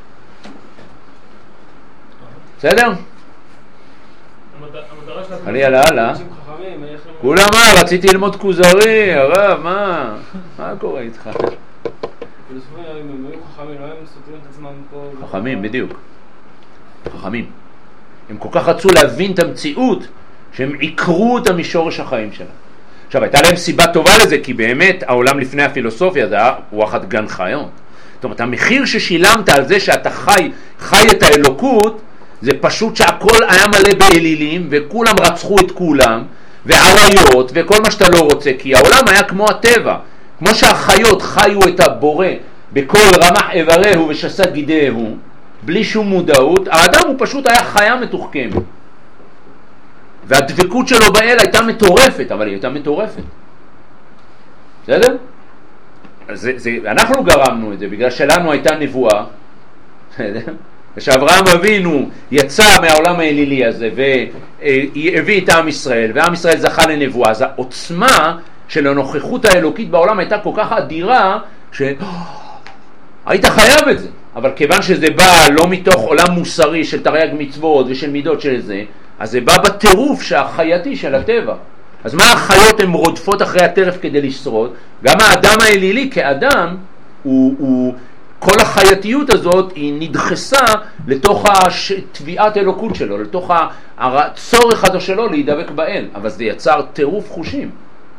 בסדר? עלי על הלאה. כולה מה? רציתי ללמוד כוזרי, הרב, מה? מה קורה איתך? חכמים, בדיוק. חכמים. הם כל כך רצו להבין את המציאות, שהם עיקרו אותה משורש החיים שלה. עכשיו, הייתה להם סיבה טובה לזה, כי באמת העולם לפני הפילוסופיה זה היה וואחד גן חיון. זאת אומרת, המחיר ששילמת על זה שאתה חי, חי את האלוקות, זה פשוט שהכל היה מלא באלילים, וכולם רצחו את כולם, ועריות, וכל מה שאתה לא רוצה, כי העולם היה כמו הטבע. כמו שהחיות חיו את הבורא בכל רמח איברהו ושסה גידהו, בלי שום מודעות, האדם הוא פשוט היה חיה מתוחכמת. והדבקות שלו באל הייתה מטורפת, אבל היא הייתה מטורפת. בסדר? זה, זה, אנחנו גרמנו את זה, בגלל שלנו הייתה נבואה. בסדר? ושאברהם אבינו יצא מהעולם האלילי הזה והביא את עם ישראל, ועם ישראל זכה לנבואה, אז העוצמה של הנוכחות האלוקית בעולם הייתה כל כך אדירה שהיית חייב את זה. אבל כיוון שזה בא לא מתוך עולם מוסרי של תרי"ג מצוות ושל מידות של זה, אז זה בא בטירוף שהחייתי של הטבע. אז מה החיות הן רודפות אחרי הטרף כדי לשרוד? גם האדם האלילי כאדם, הוא, הוא, כל החייתיות הזאת היא נדחסה לתוך התביעת אלוקות שלו, לתוך הצורך הזה שלו להידבק באל. אבל זה יצר טירוף חושים.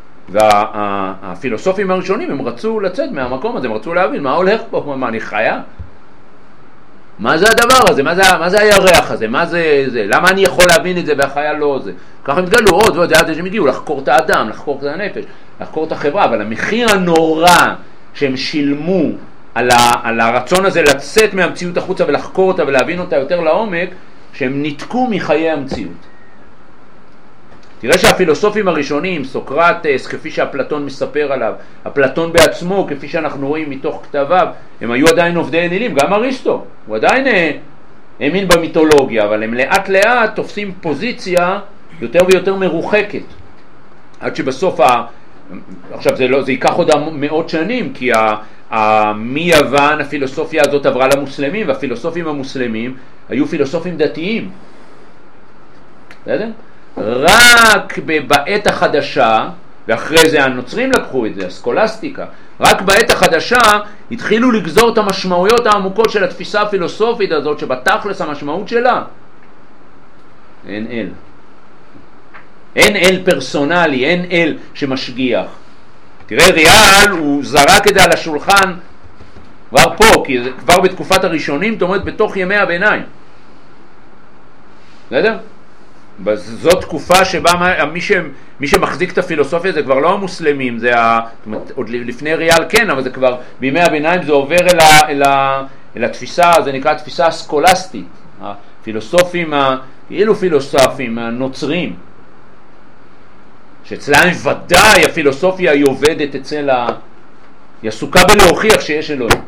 והפילוסופים הראשונים הם רצו לצאת מהמקום הזה, הם רצו להבין מה הולך פה, מה אני חיה? מה זה הדבר הזה? מה זה, מה זה הירח הזה? מה זה זה? למה אני יכול להבין את זה והחיה לא זה? ככה הם גלו עוד ועוד עד שהם הגיעו לחקור את האדם, לחקור את הנפש, לחקור את החברה, אבל המחיר הנורא שהם שילמו על, ה, על הרצון הזה לצאת מהמציאות החוצה ולחקור אותה ולהבין אותה יותר לעומק, שהם ניתקו מחיי המציאות. תראה שהפילוסופים הראשונים, סוקרטס, כפי שהפלטון מספר עליו, הפלטון בעצמו, כפי שאנחנו רואים מתוך כתביו, הם היו עדיין עובדי אלילים, גם אריסטו, הוא עדיין האמין במיתולוגיה, אבל הם לאט לאט תופסים פוזיציה יותר ויותר מרוחקת. עד שבסוף, ה... עכשיו זה, לא, זה ייקח עוד מאות שנים, כי ה... ה... מיוון הפילוסופיה הזאת עברה למוסלמים, והפילוסופים המוסלמים היו פילוסופים דתיים. בסדר? רק בעת החדשה, ואחרי זה הנוצרים לקחו את זה, הסקולסטיקה, רק בעת החדשה התחילו לגזור את המשמעויות העמוקות של התפיסה הפילוסופית הזאת, שבתכלס המשמעות שלה אין אל. אין אל פרסונלי, אין אל שמשגיח. תראה, ריאל הוא זרק את זה על השולחן כבר פה, כי זה כבר בתקופת הראשונים, זאת אומרת בתוך ימי הביניים. בסדר? זאת תקופה שבה מי, ש, מי שמחזיק את הפילוסופיה זה כבר לא המוסלמים, זה ה, זאת אומרת, עוד לפני ריאל כן, אבל זה כבר בימי הביניים זה עובר אל, ה, אל, ה, אל התפיסה, זה נקרא התפיסה הסקולסטית, הפילוסופים, כאילו פילוסופים, הנוצרים, שאצלם ודאי הפילוסופיה היא עובדת אצל ה... היא עסוקה בלהוכיח שיש אלוהים.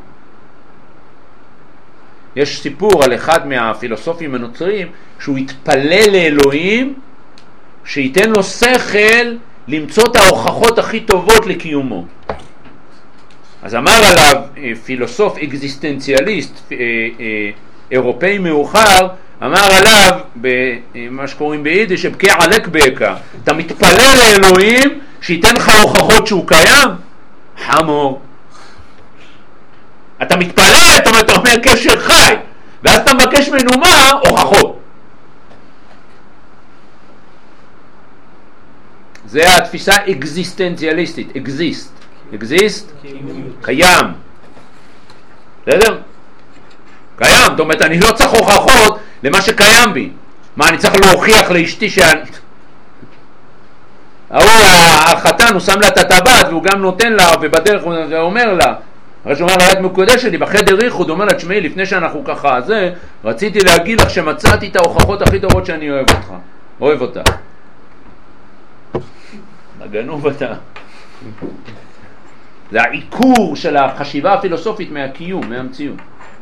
יש סיפור על אחד מהפילוסופים הנוצרים שהוא התפלל לאלוהים שייתן לו שכל למצוא את ההוכחות הכי טובות לקיומו. אז אמר עליו פילוסוף אקזיסטנציאליסט אירופאי מאוחר, אמר עליו במה שקוראים ביידיש, שבקי עלק בקה, אתה מתפלל לאלוהים שייתן לך הוכחות שהוא קיים? חמור. אתה מתפלל, אתה אומר קשר חי, ואז אתה מבקש ממנו מה? הוכחות. זה התפיסה אקזיסטנציאליסטית, אקזיסט. אקזיסט? קיים. בסדר? קיים, זאת אומרת, אני לא צריך הוכחות למה שקיים בי. מה, אני צריך להוכיח לאשתי שאני... החתן, הוא שם לה את הטבעת והוא גם נותן לה, ובדרך הוא אומר לה, אחרי שהוא אומר לה, את מקודשת לי, בחדר ייחוד, הוא אומר לה, תשמעי, לפני שאנחנו ככה, זה, רציתי להגיד לך שמצאתי את ההוכחות הכי טובות שאני אוהב אותך. אוהב אותה. הגנוב אתה. זה העיקור של החשיבה הפילוסופית מהקיום, מהמציאות.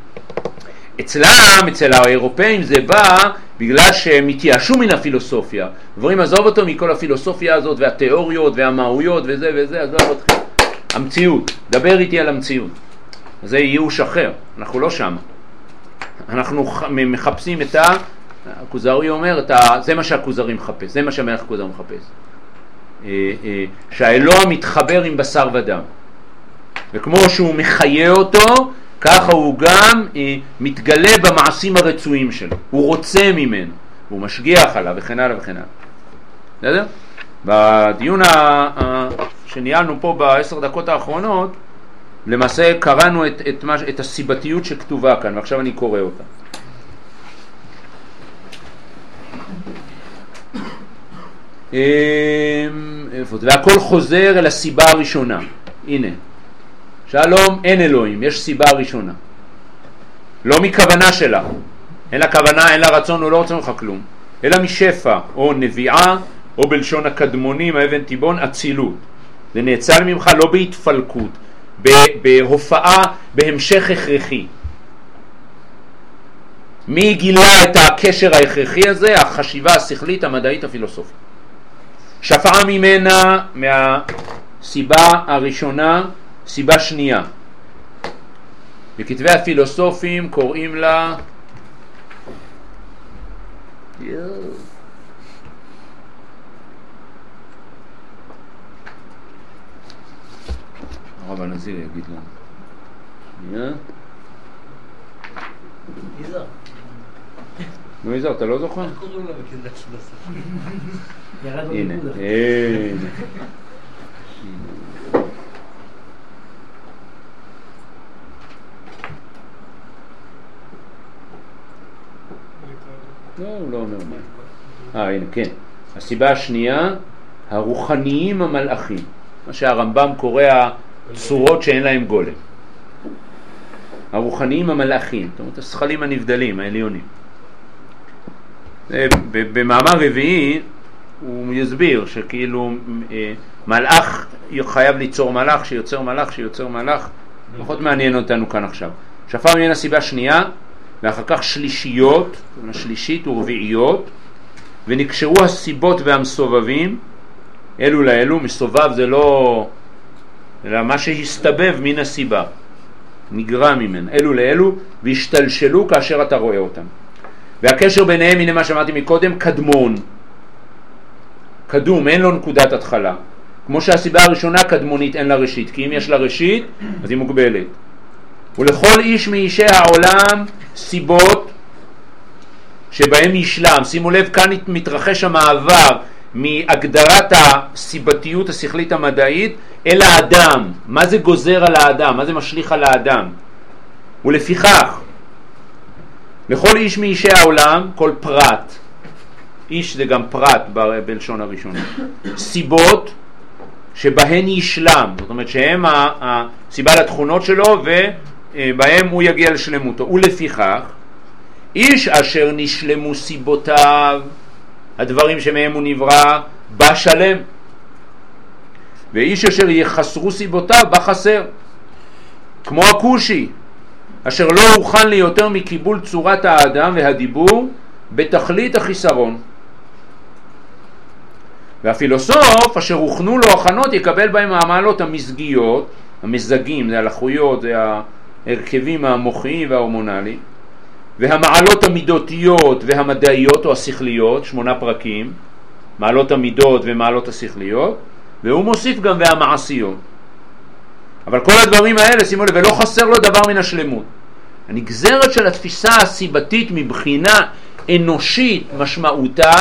אצלם, אצל האירופאים, זה בא בגלל שהם התייאשו מן הפילוסופיה. דברים, עזוב אותו מכל הפילוסופיה הזאת והתיאוריות והמהויות וזה וזה, עזוב אותך. המציאות, דבר איתי על המציאות. זה ייאוש אחר, אנחנו לא שם. אנחנו מחפשים את ה... הכוזרי אומר, את ה... זה מה שהכוזרי מחפש, זה מה שהמלך הכוזרי מחפש. שהאלוה מתחבר עם בשר ודם. וכמו שהוא מחיה אותו, ככה הוא גם אה, מתגלה במעשים הרצויים שלו. הוא רוצה ממנו, הוא משגיח עליו וכן הלאה וכן הלאה. בסדר? בדיון ה- ה- שניהלנו פה בעשר דקות האחרונות, למעשה קראנו את, את, מה, את הסיבתיות שכתובה כאן, ועכשיו אני קורא אותה. והכל חוזר אל הסיבה הראשונה. הנה, שלום, אין אלוהים, יש סיבה ראשונה. לא מכוונה שלה, אין לה כוונה, אין לה רצון, הוא לא רוצה לך כלום, אלא משפע או נביעה, או בלשון הקדמונים, האבן תיבון, אצילות. זה נאצל ממך לא בהתפלקות, בהופעה, בהמשך הכרחי. מי גילה את הקשר ההכרחי הזה? החשיבה השכלית, המדעית, הפילוסופית. שפעה ממנה, מהסיבה הראשונה, סיבה שנייה. בכתבי הפילוסופים קוראים לה הרב הנזיר יגיד לנו. יזהר. נו יזהר, אתה לא זוכר? איך קוראים לה בכתבי הפילוסופים? הנה, הנה. לא, הוא לא אומר מה. אה, הנה, כן. הסיבה השנייה, הרוחניים המלאכים. מה שהרמב"ם קורא הצורות שאין להם גולם. הרוחניים המלאכים, זאת אומרת, השכלים הנבדלים, העליונים. במאמר רביעי, הוא יסביר שכאילו מלאך חייב ליצור מלאך, שיוצר מלאך, שיוצר מלאך. פחות מעניין אותנו כאן עכשיו. שפע ממנה סיבה שנייה, ואחר כך שלישיות, שלישית ורביעיות, ונקשרו הסיבות והמסובבים, אלו לאלו. מסובב זה לא, אלא מה שהסתבב מן הסיבה, נגרע ממנו, אלו לאלו, והשתלשלו כאשר אתה רואה אותם. והקשר ביניהם, הנה מה שאמרתי מקודם, קדמון. קדום, אין לו נקודת התחלה. כמו שהסיבה הראשונה קדמונית אין לה ראשית, כי אם יש לה ראשית, אז היא מוגבלת. ולכל איש מאישי העולם סיבות שבהם ישלם. שימו לב, כאן מתרחש המעבר מהגדרת הסיבתיות השכלית המדעית אל האדם. מה זה גוזר על האדם? מה זה משליך על האדם? ולפיכך, לכל איש מאישי העולם, כל פרט, איש זה גם פרט בלשון הראשונה, סיבות שבהן ישלם, זאת אומרת שהם הסיבה לתכונות שלו ובהם הוא יגיע לשלמותו. ולפיכך, איש אשר נשלמו סיבותיו, הדברים שמהם הוא נברא, בא שלם. ואיש אשר יחסרו סיבותיו, בא חסר. כמו הכושי, אשר לא הוכן לי יותר מקיבול צורת האדם והדיבור בתכלית החיסרון. והפילוסוף אשר הוכנו לו הכנות יקבל בהם המעלות המזגיות, המזגים, זה הלחויות, זה ההרכבים המוחיים וההורמונליים, והמעלות המידותיות והמדעיות או השכליות, שמונה פרקים, מעלות המידות ומעלות השכליות, והוא מוסיף גם והמעשיות. אבל כל הדברים האלה, שימו לב, ולא חסר לו דבר מן השלמות. הנגזרת של התפיסה הסיבתית מבחינה אנושית משמעותה,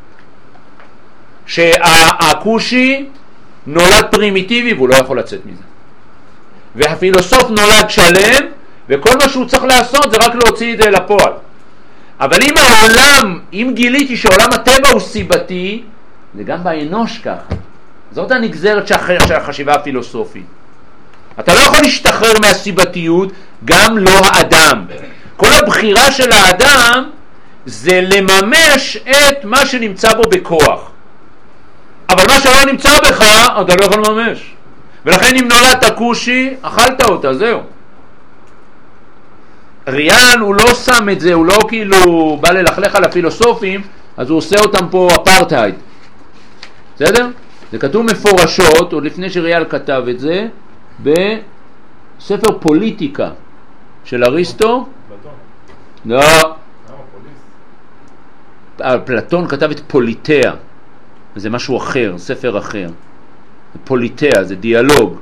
שהכושי נולד פרימיטיבי והוא לא יכול לצאת מזה. והפילוסוף נולד שלם, וכל מה שהוא צריך לעשות זה רק להוציא את זה לפועל. אבל אם העולם, אם גיליתי שעולם הטבע הוא סיבתי, זה גם באנוש ככה. זאת הנגזרת של החשיבה הפילוסופית. אתה לא יכול להשתחרר מהסיבתיות, גם לא האדם. כל הבחירה של האדם זה לממש את מה שנמצא בו בכוח. אבל מה שלא נמצא בך, אתה לא יכול לממש. ולכן אם נולדת כושי, אכלת אותה, זהו. ריאן הוא לא שם את זה, הוא לא כאילו בא ללכלך על הפילוסופים, אז הוא עושה אותם פה אפרטהייד. בסדר? זה כתוב מפורשות, עוד לפני שריאל כתב את זה, בספר פוליטיקה של אריסטו. פלטון. לא. פלטון כתב את פוליטאה. זה משהו אחר, ספר אחר. פוליטאה, זה דיאלוג.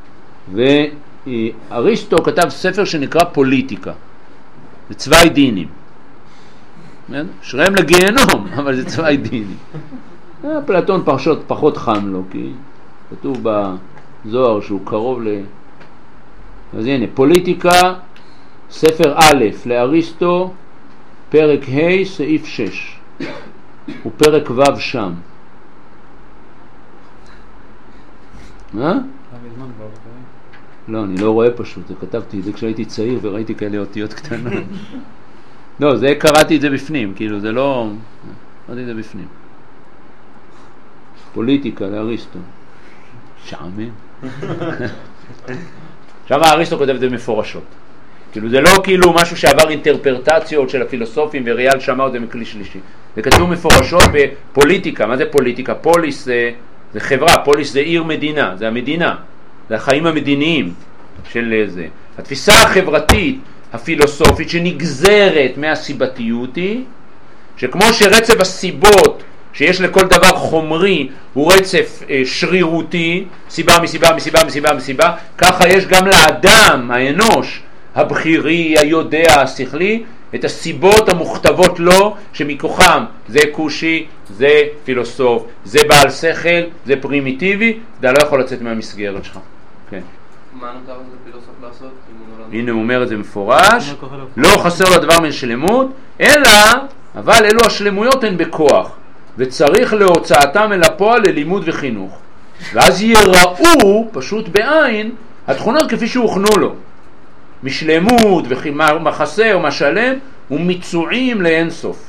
ואריסטו כתב ספר שנקרא פוליטיקה. זה צווי דינים. שרם לגיהנום, אבל זה צווי דינים. פלטון פרשות פחות חם לו, כי כתוב בזוהר שהוא קרוב ל... אז הנה, פוליטיקה, ספר א' לאריסטו, פרק ה' סעיף שש. ופרק ו' שם. מה? לא, אני לא רואה פשוט, זה כתבתי את זה כשהייתי צעיר וראיתי כאלה אותיות קטנות. לא, זה קראתי את זה בפנים, כאילו זה לא... קראתי את זה בפנים. פוליטיקה לאריסטו. שעמם. עכשיו האריסטו כותב את זה מפורשות. כאילו זה לא כאילו משהו שעבר אינטרפרטציות של הפילוסופים וריאל שמע את זה מכלי שלישי. זה כתוב מפורשות בפוליטיקה. מה זה פוליטיקה? פוליס זה, זה חברה, פוליס זה עיר מדינה, זה המדינה. זה החיים המדיניים של זה. התפיסה החברתית הפילוסופית שנגזרת מהסיבתיות היא שכמו שרצף הסיבות שיש לכל דבר חומרי הוא רצף אה, שרירותי, סיבה מסיבה מסיבה מסיבה מסיבה, ככה יש גם לאדם, האנוש, הבחירי, היודע, השכלי, את הסיבות המוכתבות לו שמכוחם זה כושי, זה פילוסוף, זה בעל שכל, זה פרימיטיבי, אתה לא יכול לצאת מהמסגרת שלך. כן. מה נותר לזה פילוסוף לעשות? הנה הוא אומר את זה מפורש, לא חסר לו דבר מן שלמות, אלא, אבל אלו השלמויות הן בכוח, וצריך להוצאתם אל הפועל ללימוד וחינוך. ואז יראו, פשוט בעין, התכונות כפי שהוכנו לו. משלמות ומה חסר, מה שלם, ומיצועים לאין סוף.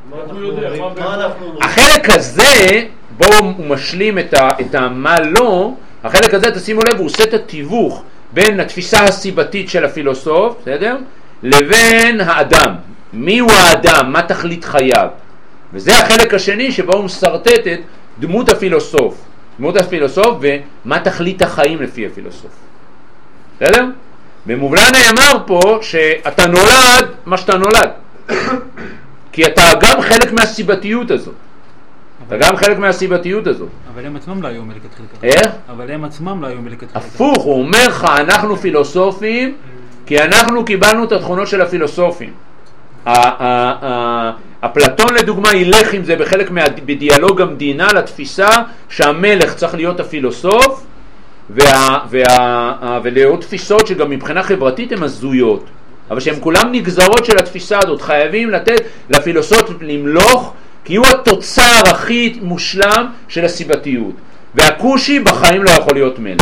החלק הזה, בו הוא משלים את מה לא, החלק הזה, תשימו לב, הוא עושה את התיווך בין התפיסה הסיבתית של הפילוסוף, בסדר? לבין האדם. מי הוא האדם? מה תכלית חייו? וזה החלק השני שבו הוא מסרטט את דמות הפילוסוף. דמות הפילוסוף ומה תכלית החיים לפי הפילוסוף. בסדר? במובלע נאמר פה שאתה נולד מה שאתה נולד. כי אתה גם חלק מהסיבתיות הזאת. אתה גם חלק מהסיבתיות הזאת. אבל הם עצמם לא היו מלכתחילה. איך? אבל הם עצמם לא היו מלכתחילה. הפוך, הוא אומר לך, אנחנו פילוסופים, כי אנחנו קיבלנו את התכונות של הפילוסופים. אפלטון לדוגמה ילך עם זה בחלק בדיאלוג המדינה לתפיסה שהמלך צריך להיות הפילוסוף, ולהיות תפיסות שגם מבחינה חברתית הן הזויות, אבל שהן כולם נגזרות של התפיסה הזאת. חייבים לתת לפילוסוף למלוך, כי הוא התוצר הכי מושלם של הסיבתיות, והכושי בחיים לא יכול להיות מלך.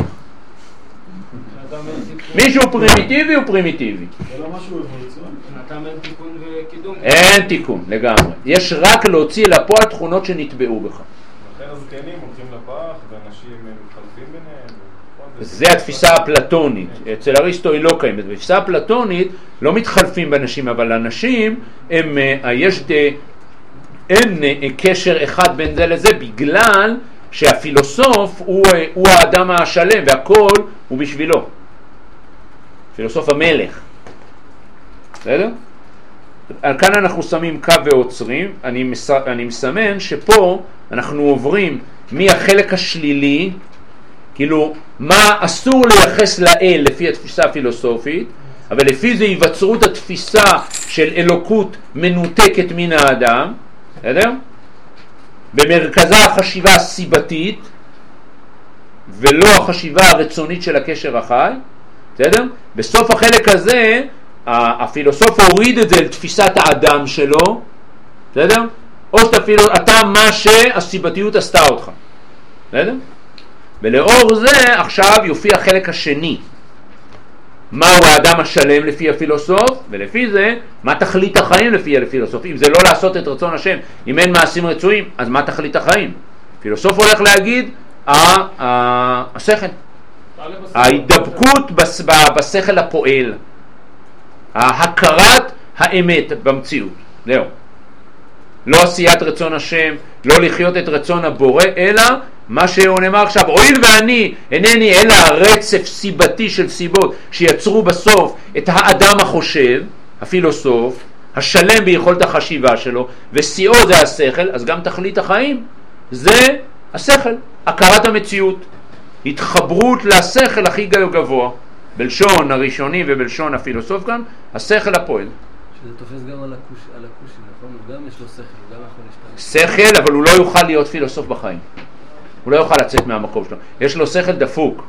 מישהו פרימיטיבי הוא פרימיטיבי. זה לא משהו אבולוציוני. נתן אין תיקון וקידום. אין תיקון, לגמרי. יש רק להוציא לפועל תכונות שנטבעו בך. לכן הזקנים הולכים לפח ואנשים מתחלפים ביניהם. זה התפיסה הפלטונית. אצל אריסטו היא לא קיימת. בתפיסה הפלטונית לא מתחלפים באנשים, אבל אנשים, הם, יש דה, אין קשר אחד בין זה לזה, בגלל שהפילוסוף הוא, הוא האדם השלם והכל הוא בשבילו. פילוסוף המלך. בסדר? כאן אנחנו שמים קו ועוצרים. אני, מס, אני מסמן שפה אנחנו עוברים מהחלק השלילי, כאילו מה אסור לייחס לאל לפי התפיסה הפילוסופית, אבל לפי זה ייווצרות התפיסה של אלוקות מנותקת מן האדם, בסדר? במרכזה החשיבה הסיבתית ולא החשיבה הרצונית של הקשר החי, בסדר? בסוף החלק הזה הפילוסוף הוריד את זה לתפיסת האדם שלו, בסדר? או שאפילו אתה מה שהסיבתיות עשתה אותך, בסדר? ולאור זה עכשיו יופיע החלק השני, מהו האדם השלם לפי הפילוסוף, ולפי זה מה תכלית החיים לפי הפילוסוף. אם זה לא לעשות את רצון השם, אם אין מעשים רצויים, אז מה תכלית החיים? פילוסוף הולך להגיד השכל, ההידבקות בשכל הפועל, ההכרת האמת במציאות. זהו, לא עשיית רצון השם, לא לחיות את רצון הבורא, אלא מה שהוא נאמר עכשיו, הואיל ואני אינני אלא הרצף סיבתי של סיבות שיצרו בסוף את האדם החושב, הפילוסוף, השלם ביכולת החשיבה שלו, ושיאו זה השכל, אז גם תכלית החיים זה השכל, הכרת המציאות, התחברות לשכל הכי גבוה, בלשון הראשוני ובלשון הפילוסוף כאן, השכל הפועל. שזה תופס גם על הקוש, על הקושי, נכון? גם יש לו שכל, הוא גם יכול להשתמש. שכל, אבל הוא לא יוכל להיות פילוסוף בחיים. הוא לא יוכל לצאת מהמקום שלו. יש לו שכל דפוק.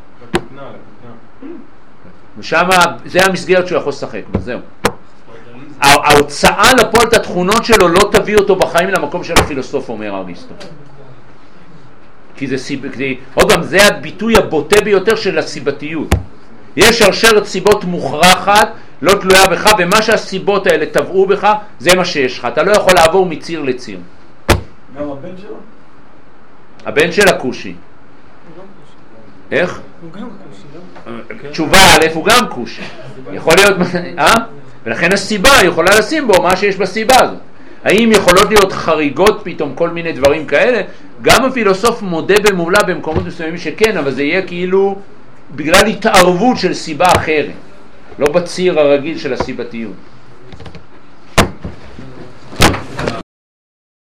ושם, זה המסגרת שהוא יכול לשחק, זהו. ההוצאה לפועל את התכונות שלו לא תביא אותו בחיים למקום של הפילוסוף, אומר אריסטו. כי זה סיב... כי... עוד פעם, זה הביטוי הבוטה ביותר של הסיבתיות. יש שרשרת סיבות מוכרחת, לא תלויה בך, ומה שהסיבות האלה טבעו בך, זה מה שיש לך. אתה לא יכול לעבור מציר לציר. גם הבן שלו? הבן של הקושי. איך? הוא גם קושי, לא? תשובה א' הוא גם קושי. יכול להיות, אה? ולכן הסיבה יכולה לשים בו מה שיש בסיבה הזאת. האם יכולות להיות חריגות פתאום כל מיני דברים כאלה? גם הפילוסוף מודה במובלע במקומות מסוימים שכן, אבל זה יהיה כאילו בגלל התערבות של סיבה אחרת, לא בציר הרגיל של הסיבתיות.